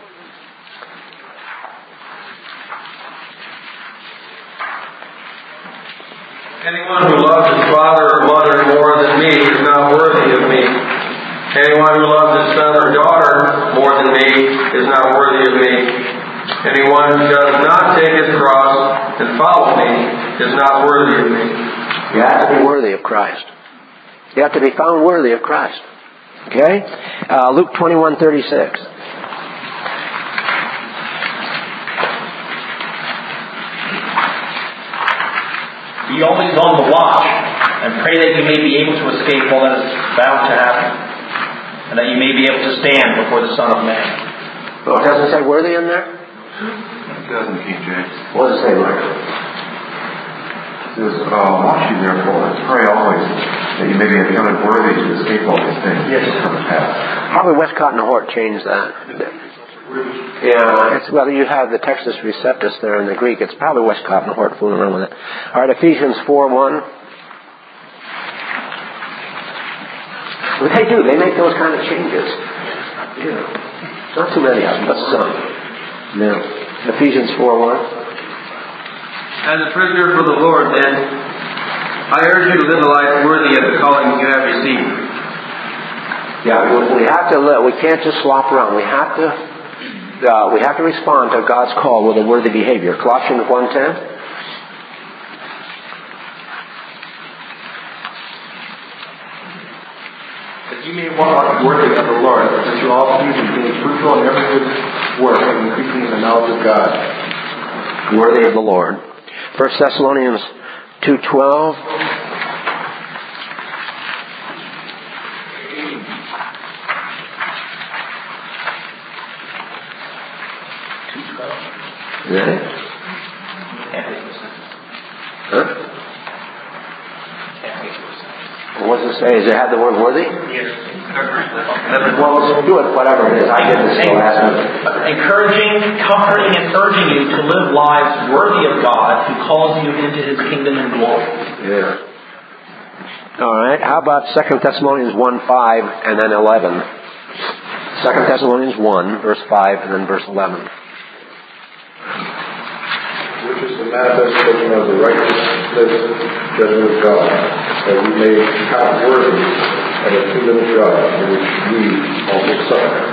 Anyone who loves his father or mother more than me is not worthy of me. Anyone who loves his son or daughter more than me is not worthy of me. Anyone who does not take his cross and follow me is not worthy of me. You have to be worthy of Christ. You have to be found worthy of Christ. Okay? Uh, Luke twenty-one thirty-six. Be always on the watch, and pray that you may be able to escape all that is bound to happen, and that you may be able to stand before the Son of Man. Oh, it doesn't say worthy in there? It doesn't, King James. What does it say, Mark? It says, uh, watch you therefore, and pray always, that you may be accounted worthy to escape all these things. Yes. Probably Westcott and Hort changed that. Yeah, it's, well, you have the Textus Receptus there in the Greek. It's probably Westcott and Hort fooling around with it. All right, Ephesians four one. Well, they do. They make those kind of changes. Yeah. Not too many of them, but some. Yeah. Ephesians four one. As a prisoner for the Lord, then, I urge you to live a life worthy of the calling you have received. Yeah, we have to live. We can't just slop around. We have to. Uh, we have to respond to God's call with a worthy behavior. Colossians one ten. That you may walk worthy of the Lord, that you all please and being fruitful in every good work and increasing in the knowledge of God. Worthy of the Lord. First Thessalonians two twelve. Is that it? Huh? What does it say? Does it have the word worthy? Yes. Well, let's do it, whatever it is. I did this the last week. Encouraging, comforting, and urging you to live lives worthy of God who calls you into His kingdom and glory. Yeah. All right. How about Second Thessalonians one five and then eleven? Second Thessalonians one, verse five, and then verse eleven. Which is the manifestation of the righteousness judgment of God, that we may count worthy of the kingdom of God, in which we also suffer.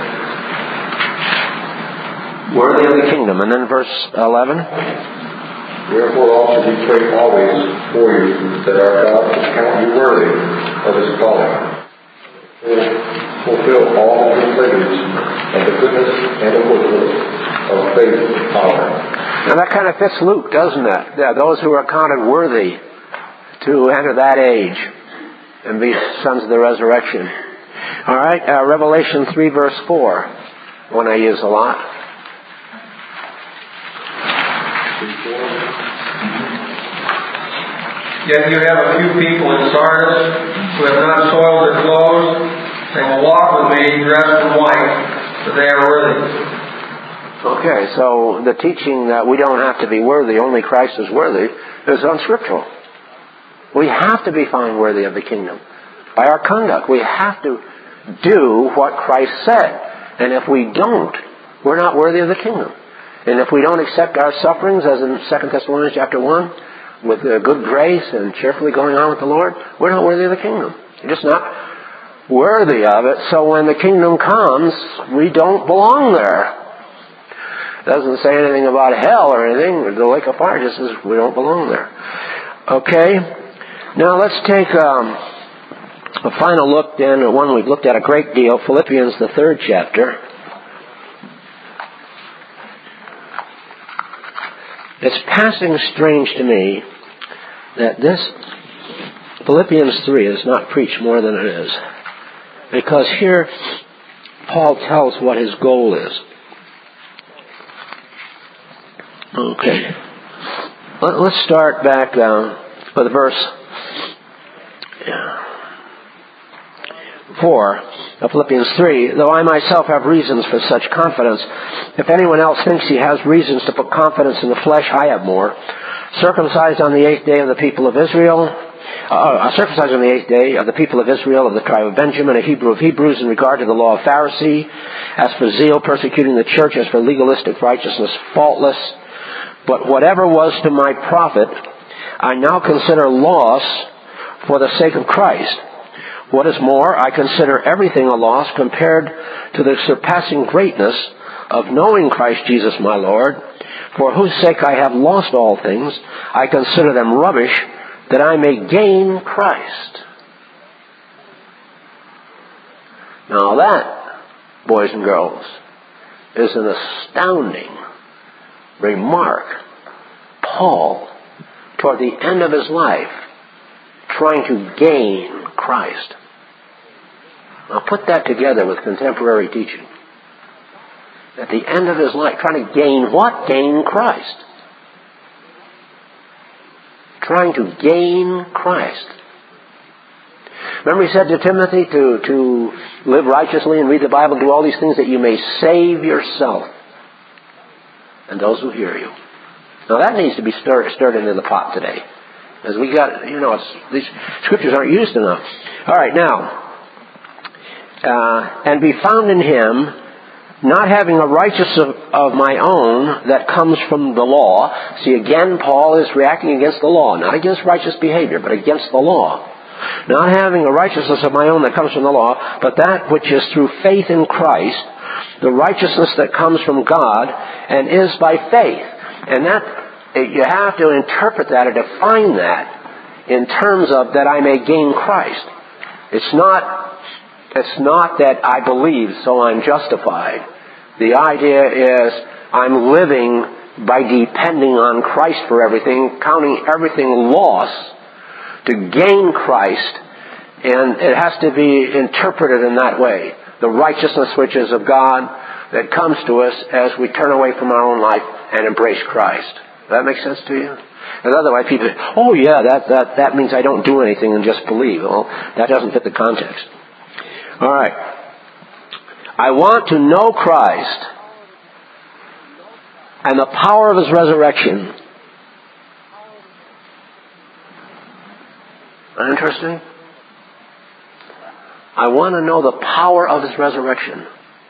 Worthy of the kingdom. And then verse eleven. Wherefore also we pray always for you, that our God will count you worthy of His calling, will fulfill all the good labors of the goodness and the workers of faith and power. Now that kind of fits Luke, doesn't it? Yeah, those who are counted worthy to enter that age and be sons of the resurrection. All right, uh, Revelation three, verse four, one I use a lot. Yet you have a few people in Sardis who have not soiled their clothes. They will walk with me dressed in white, for they are worthy. Okay, so the teaching that we don't have to be worthy, only Christ is worthy, is unscriptural. We have to be found worthy of the kingdom. By our conduct, we have to do what Christ said. And if we don't, we're not worthy of the kingdom. And if we don't accept our sufferings, as in Second Thessalonians chapter one, with uh, good grace and cheerfully going on with the Lord, we're not worthy of the kingdom. We're just not worthy of it. So when the kingdom comes, we don't belong there. It doesn't say anything about hell or anything. The lake of fire just says we don't belong there. Okay? Now let's take um, a final look then at one we've looked at a great deal, Philippians, the third chapter. It's passing strange to me that this Philippians three is not preached more than it is. Because here Paul tells what his goal is. Okay. Let's start back uh, with verse four of Philippians three. Though I myself have reasons for such confidence, if anyone else thinks he has reasons to put confidence in the flesh, I have more. Circumcised on the eighth day of the people of Israel, uh, circumcised on the eighth day of the people of Israel, of the tribe of Benjamin, a Hebrew of Hebrews, in regard to the law of Pharisee, as for zeal, persecuting the church, as for legalistic righteousness, faultless. But whatever was to my profit, I now consider loss for the sake of Christ. What is more, I consider everything a loss compared to the surpassing greatness of knowing Christ Jesus my Lord, for whose sake I have lost all things. I consider them rubbish, that I may gain Christ. Now that, boys and girls, is an astounding remark. Paul, toward the end of his life, trying to gain Christ. Now put that together with contemporary teaching. At the end of his life, trying to gain what? Gain Christ. Trying to gain Christ. Remember he said to Timothy to, to live righteously and read the Bible, do all these things that you may save yourself and those who hear you. Now that needs to be stirred, stirred into the pot today. As we got, you know, it's, these scriptures aren't used enough. All right, now, uh, and be found in Him, not having a righteousness of, of my own that comes from the law. See, again, Paul is reacting against the law, not against righteous behavior, but against the law. Not having a righteousness of my own that comes from the law, but that which is through faith in Christ, the righteousness that comes from God and is by faith. And that, you have to interpret that or define that in terms of that I may gain Christ. It's not, it's not that I believe, so I'm justified. The idea is I'm living by depending on Christ for everything, counting everything loss to gain Christ, and it has to be interpreted in that way. The righteousness which is of God that comes to us as we turn away from our own life and embrace Christ. Does that make sense to you? And otherwise people say, oh yeah, that, that, that means I don't do anything and just believe. Well, that doesn't fit the context. All right. I want to know Christ and the power of His resurrection. Interesting? I want to know the power of His resurrection.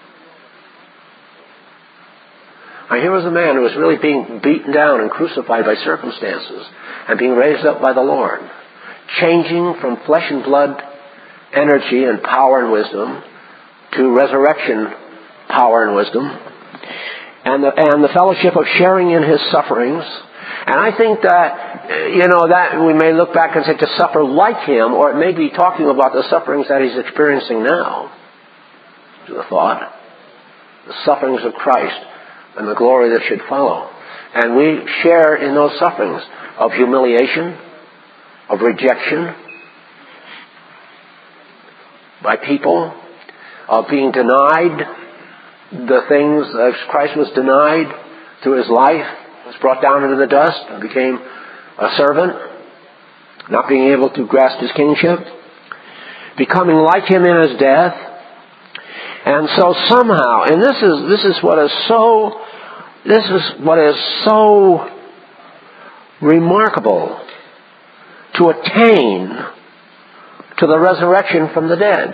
Now, here was a man who was really being beaten down and crucified by circumstances and being raised up by the Lord, changing from flesh and blood energy and power and wisdom to resurrection power and wisdom, and the, and the fellowship of sharing in His sufferings. And I think that, you know, that we may look back and say to suffer like Him, or it may be talking about the sufferings that He's experiencing now, to the thought. The sufferings of Christ and the glory that should follow. And we share in those sufferings of humiliation, of rejection by people, of being denied the things as Christ was denied through His life, was brought down into the dust and became a servant, not being able to grasp His kingship, becoming like Him in His death. And so somehow, and this is this is what is so this is what is so remarkable, to attain to the resurrection from the dead.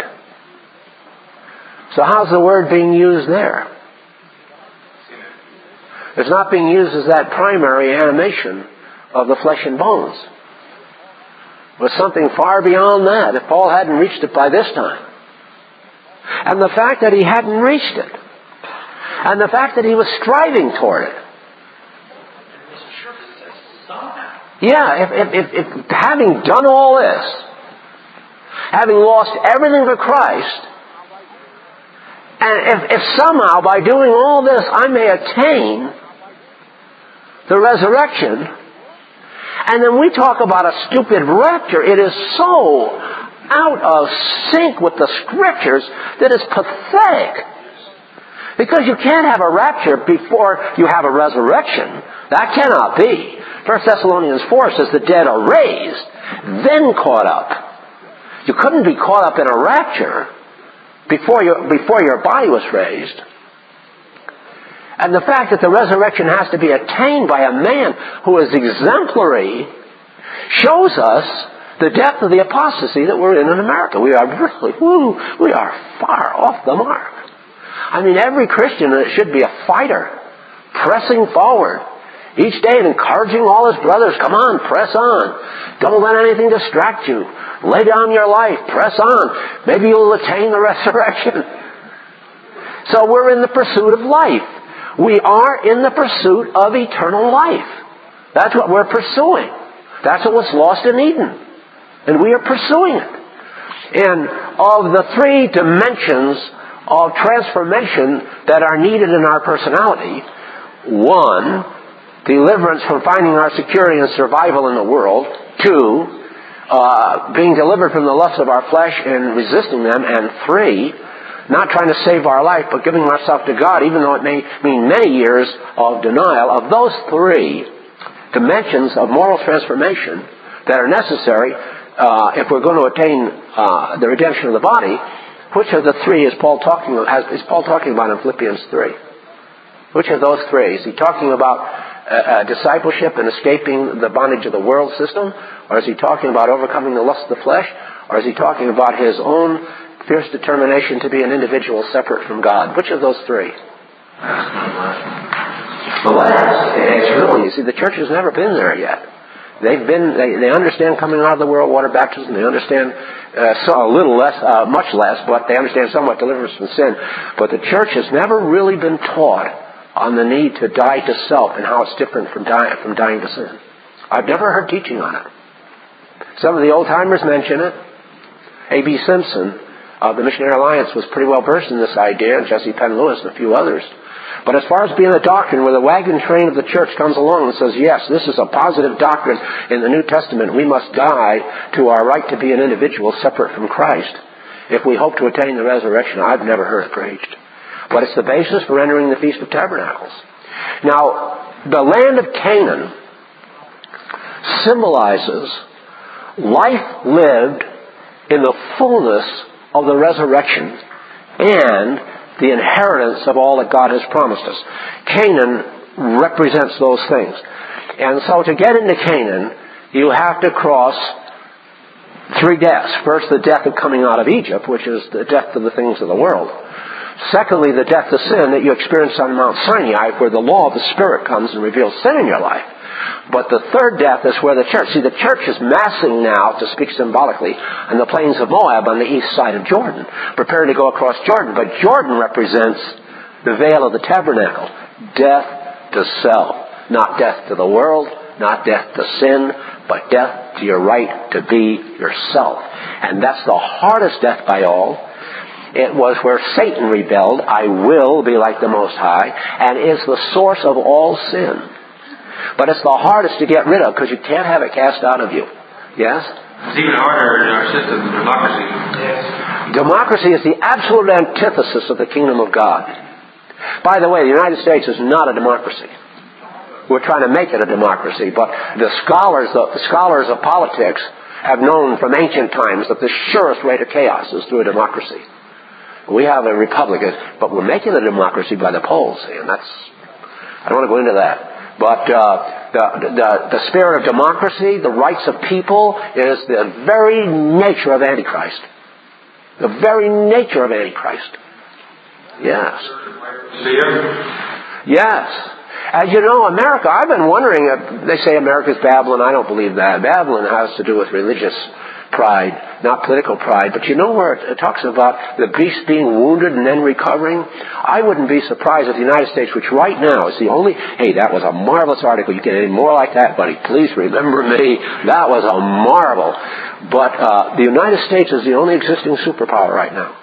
So how's the word being used there? It's not being used as that primary animation of the flesh and bones. It was something far beyond that, if Paul hadn't reached it by this time. And the fact that he hadn't reached it, and the fact that he was striving toward it. Yeah, if, if, if, if having done all this, having lost everything for Christ, and if, if somehow by doing all this I may attain the resurrection, and then we talk about a stupid rapture, it is so out of sync with the Scriptures that it's pathetic. Because you can't have a rapture before you have a resurrection. That cannot be. First Thessalonians four says the dead are raised, then caught up. You couldn't be caught up in a rapture before your, before your body was raised. And the fact that the resurrection has to be attained by a man who is exemplary shows us the depth of the apostasy that we're in in America. We are really, woo, we are far off the mark. I mean, every Christian should be a fighter, pressing forward each day and encouraging all his brothers, come on, press on. Don't let anything distract you. Lay down your life, press on. Maybe you'll attain the resurrection. So we're in the pursuit of life. We are in the pursuit of eternal life. That's what we're pursuing. That's what was lost in Eden. And we are pursuing it. And of the three dimensions of transformation that are needed in our personality, one, deliverance from finding our security and survival in the world. Two, uh, being delivered from the lusts of our flesh and resisting them. And three, not trying to save our life, but giving ourselves to God, even though it may mean many years of denial. Of those three dimensions of moral transformation that are necessary uh, if we're going to attain uh, the redemption of the body, which of the three is Paul talking about, is Paul talking about in Philippians three? Which of those three? Is he talking about uh, uh, discipleship and escaping the bondage of the world system? Or is he talking about overcoming the lust of the flesh? Or is he talking about his own fierce determination to be an individual separate from God? Which of those three? The last. It's really, you see, the church has never been there yet. They've been, they, they understand coming out of the world water baptism. They understand uh, so, a little less, uh, much less, but they understand somewhat deliverance from sin. But the church has never really been taught on the need to die to self and how it's different from dying, from dying to sin. I've never heard teaching on it. Some of the old-timers mention it. A B Simpson of the Missionary Alliance was pretty well versed in this idea, and Jesse Penn Lewis and a few others. But as far as being a doctrine where the wagon train of the church comes along and says, yes, this is a positive doctrine in the New Testament, we must die to our right to be an individual separate from Christ if we hope to attain the resurrection, I've never heard it preached. But it's the basis for entering the Feast of Tabernacles. Now, the land of Canaan symbolizes life lived in the fullness of the resurrection and the inheritance of all that God has promised us. Canaan represents those things. And so to get into Canaan, you have to cross three deaths. First, the death of coming out of Egypt, which is the death of the things of the world. Secondly, the death of sin that you experience on Mount Sinai, where the law of the Spirit comes and reveals sin in your life. But the third death is where the church, see, the church is massing now, to speak symbolically, on the plains of Moab on the east side of Jordan, preparing to go across Jordan. But Jordan represents the veil of the tabernacle, death to self. Not death to the world, not death to sin, but death to your right to be yourself. And that's the hardest death by all. It was where Satan rebelled, I will be like the Most High, and is the source of all sin. But it's the hardest to get rid of because you can't have it cast out of you. Yes? It's even harder in our system than democracy. Yes. Democracy is the absolute antithesis of the kingdom of God. By the way, the United States is not a democracy. We're trying to make it a democracy, but the scholars, the scholars of politics have known from ancient times that the surest way to chaos is through a democracy. We have a republic, but we're making a democracy by the polls, and that's, I don't want to go into that. But uh, the, the, the spirit of democracy, the rights of people, is the very nature of Antichrist. The very nature of Antichrist. Yes. Yes. As you know, America, I've been wondering, if, they say America's Babylon. I don't believe that. Babylon has to do with religious pride, not political pride. But you know where it talks about the beast being wounded and then recovering? I wouldn't be surprised if the United States, which right now is the only, hey, that was a marvelous article. You get any more like that, buddy? Please remember me. That was a marvel. But uh, the United States is the only existing superpower right now.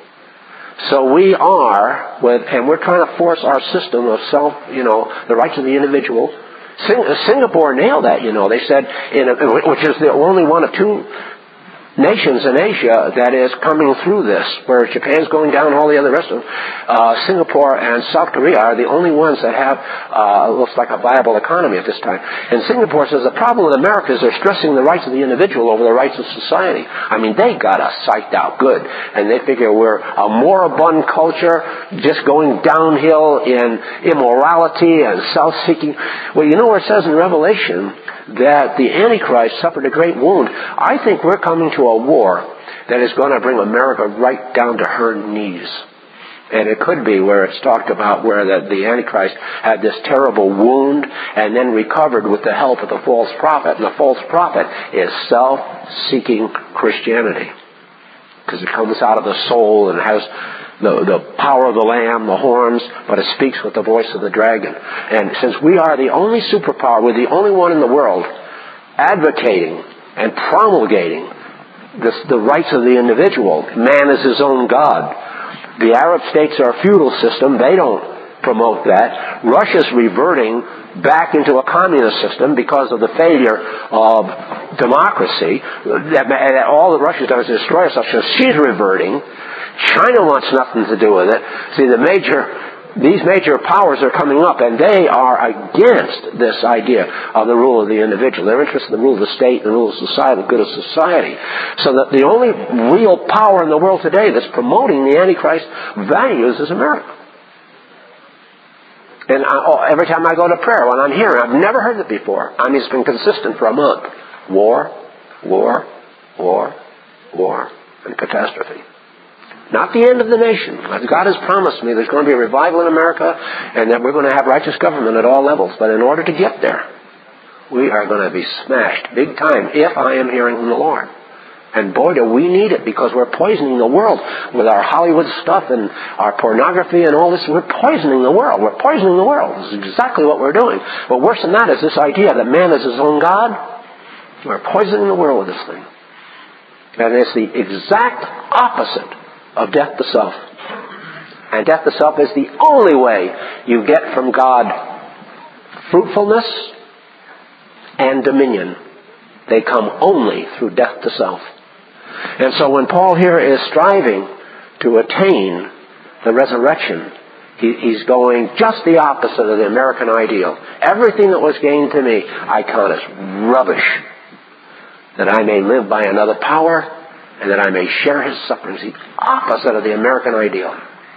So we are, with, and we're trying to force our system of self, you know, the rights of the individual. Sing, Singapore nailed that, you know. They said, in a, which is the only one of two nations in Asia that is coming through this, where Japan's going down, all the other rest of them. Uh, Singapore and South Korea are the only ones that have, uh, looks like a viable economy at this time. And Singapore says the problem with America is they're stressing the rights of the individual over the rights of society. I mean, they got us psyched out good. And they figure we're a moribund culture, just going downhill in immorality and self-seeking. Well, you know where it says in Revelation that the Antichrist suffered a great wound. I think we're coming to a war that is going to bring America right down to her knees. And it could be where it's talked about where the, the Antichrist had this terrible wound and then recovered with the help of the false prophet. And the false prophet is self-seeking Christianity. Because it comes out of the soul and has the, the power of the Lamb, the horns, but it speaks with the voice of the dragon. And since we are the only superpower, we're the only one in the world advocating and promulgating this, the rights of the individual. Man is his own God. The Arab states are a feudal system. They don't promote that. Russia's reverting back into a communist system because of the failure of democracy. All that Russia's done is destroy herself. So she's reverting. China wants nothing to do with it. See, the major, these major powers are coming up, and they are against this idea of the rule of the individual. They're interested in the rule of the state and the rule of society, the good of society. So that the only real power in the world today that's promoting the Antichrist values is America. And I, oh, every time I go to prayer, when I'm here, I've never heard it before. I mean, it's been consistent for a month. War, war, war, war, and catastrophe. Not the end of the nation. God has promised me there's going to be a revival in America and that we're going to have righteous government at all levels. But in order to get there, we are going to be smashed big time if I am hearing from the Lord. And boy, do we need it, because we're poisoning the world with our Hollywood stuff and our pornography and all this. We're poisoning the world. We're poisoning the world. This is exactly what we're doing. But worse than that is this idea that man is his own God. We're poisoning the world with this thing. And it's the exact opposite of death to self. And death to self is the only way you get from God fruitfulness and dominion. They come only through death to self. And so when Paul here is striving to attain the resurrection, he, he's going just the opposite of the American ideal. Everything that was gained to me, I count as rubbish, that I may live by another power and that I may share his sufferings, the opposite of the American ideal.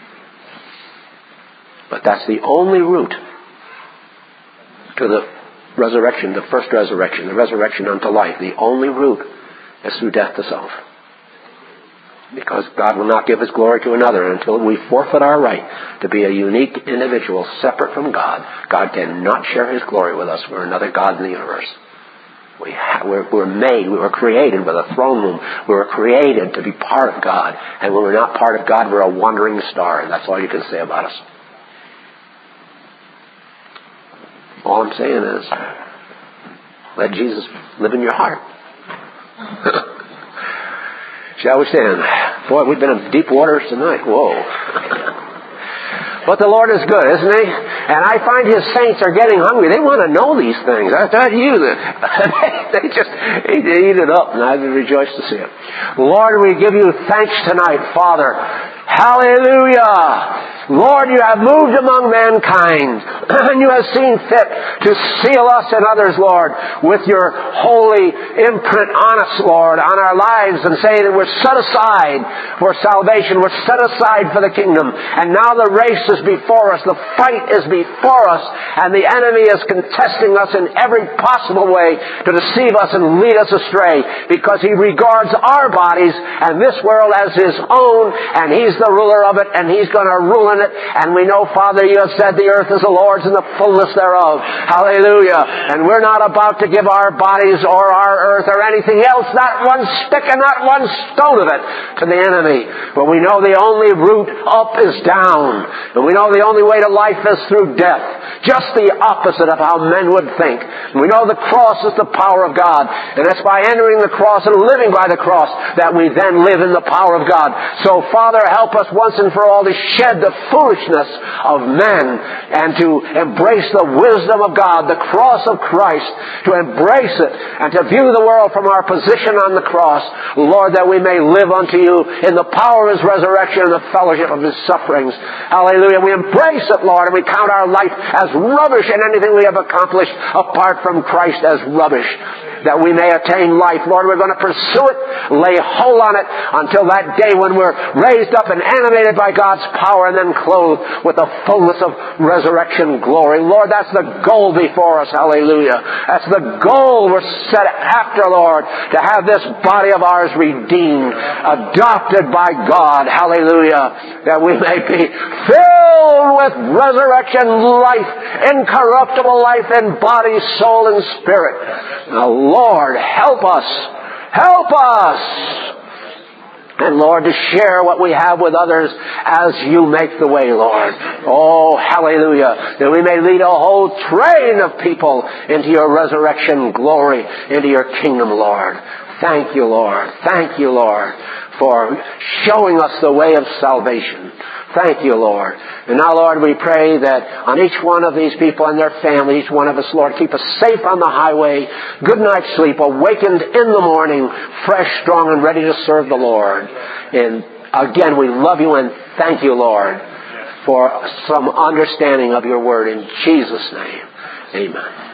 But that's the only route to the resurrection, the first resurrection, the resurrection unto life. The only route is through death to self. Because God will not give his glory to another until we forfeit our right to be a unique individual separate from God. God cannot share his glory with us. We're another God in the universe. We ha- we're, we're made, we were created with a throne room. We were created to be part of God. And when we're not part of God, we're a wandering star. And that's all you can say about us. All I'm saying is, let Jesus live in your heart. Shall we stand? Boy, we've been in deep waters tonight. Whoa. But the Lord is good, isn't he? And I find his saints are getting hungry. They want to know these things. I tell you, they just eat it up, and I rejoice to see it. Lord, we give you thanks tonight, Father. Hallelujah! Lord, you have moved among mankind, and you have seen fit to seal us and others, Lord, with your holy imprint on us, Lord, on our lives, and say that we're set aside for salvation, we're set aside for the kingdom, and now the race is before us, the fight is before us, and the enemy is contesting us in every possible way to deceive us and lead us astray, because he regards our bodies and this world as his own, and he's the ruler of it, and he's going to rule in it. And we know, Father, you have said the earth is the Lord's and the fullness thereof. Hallelujah. And we're not about to give our bodies or our earth or anything else, not one stick and not one stone of it, to the enemy. But we know the only route up is down. And we know the only way to life is through death. Just the opposite of how men would think. And we know the cross is the power of God. And it's by entering the cross and living by the cross that we then live in the power of God. So, Father, help us once and for all to shed the foolishness of men and to embrace the wisdom of God, the cross of Christ, to embrace it and to view the world from our position on the cross, Lord, that we may live unto you in the power of his resurrection and the fellowship of his sufferings. Hallelujah. We embrace it, Lord, and we count our life as rubbish, and anything we have accomplished apart from Christ as rubbish, that we may attain life. Lord, we're going to pursue it, lay hold on it until that day when we're raised up and animated by God's power and then clothed with the fullness of resurrection glory. Lord, that's the goal before us. Hallelujah. That's the goal we're set after, Lord, to have this body of ours redeemed, adopted by God. Hallelujah. That we may be filled with resurrection life, incorruptible life in body, soul, and spirit. Now, Lord, help us. Help us. And Lord, to share what we have with others as you make the way, Lord. Oh, hallelujah. That we may lead a whole train of people into your resurrection glory, into your kingdom, Lord. Thank you, Lord. Thank you, Lord, for showing us the way of salvation. Thank you, Lord. And now, Lord, we pray that on each one of these people and their families, each one of us, Lord, keep us safe on the highway, good night's sleep, awakened in the morning, fresh, strong, and ready to serve the Lord. And again, we love you and thank you, Lord, for some understanding of your word. In Jesus' name, amen.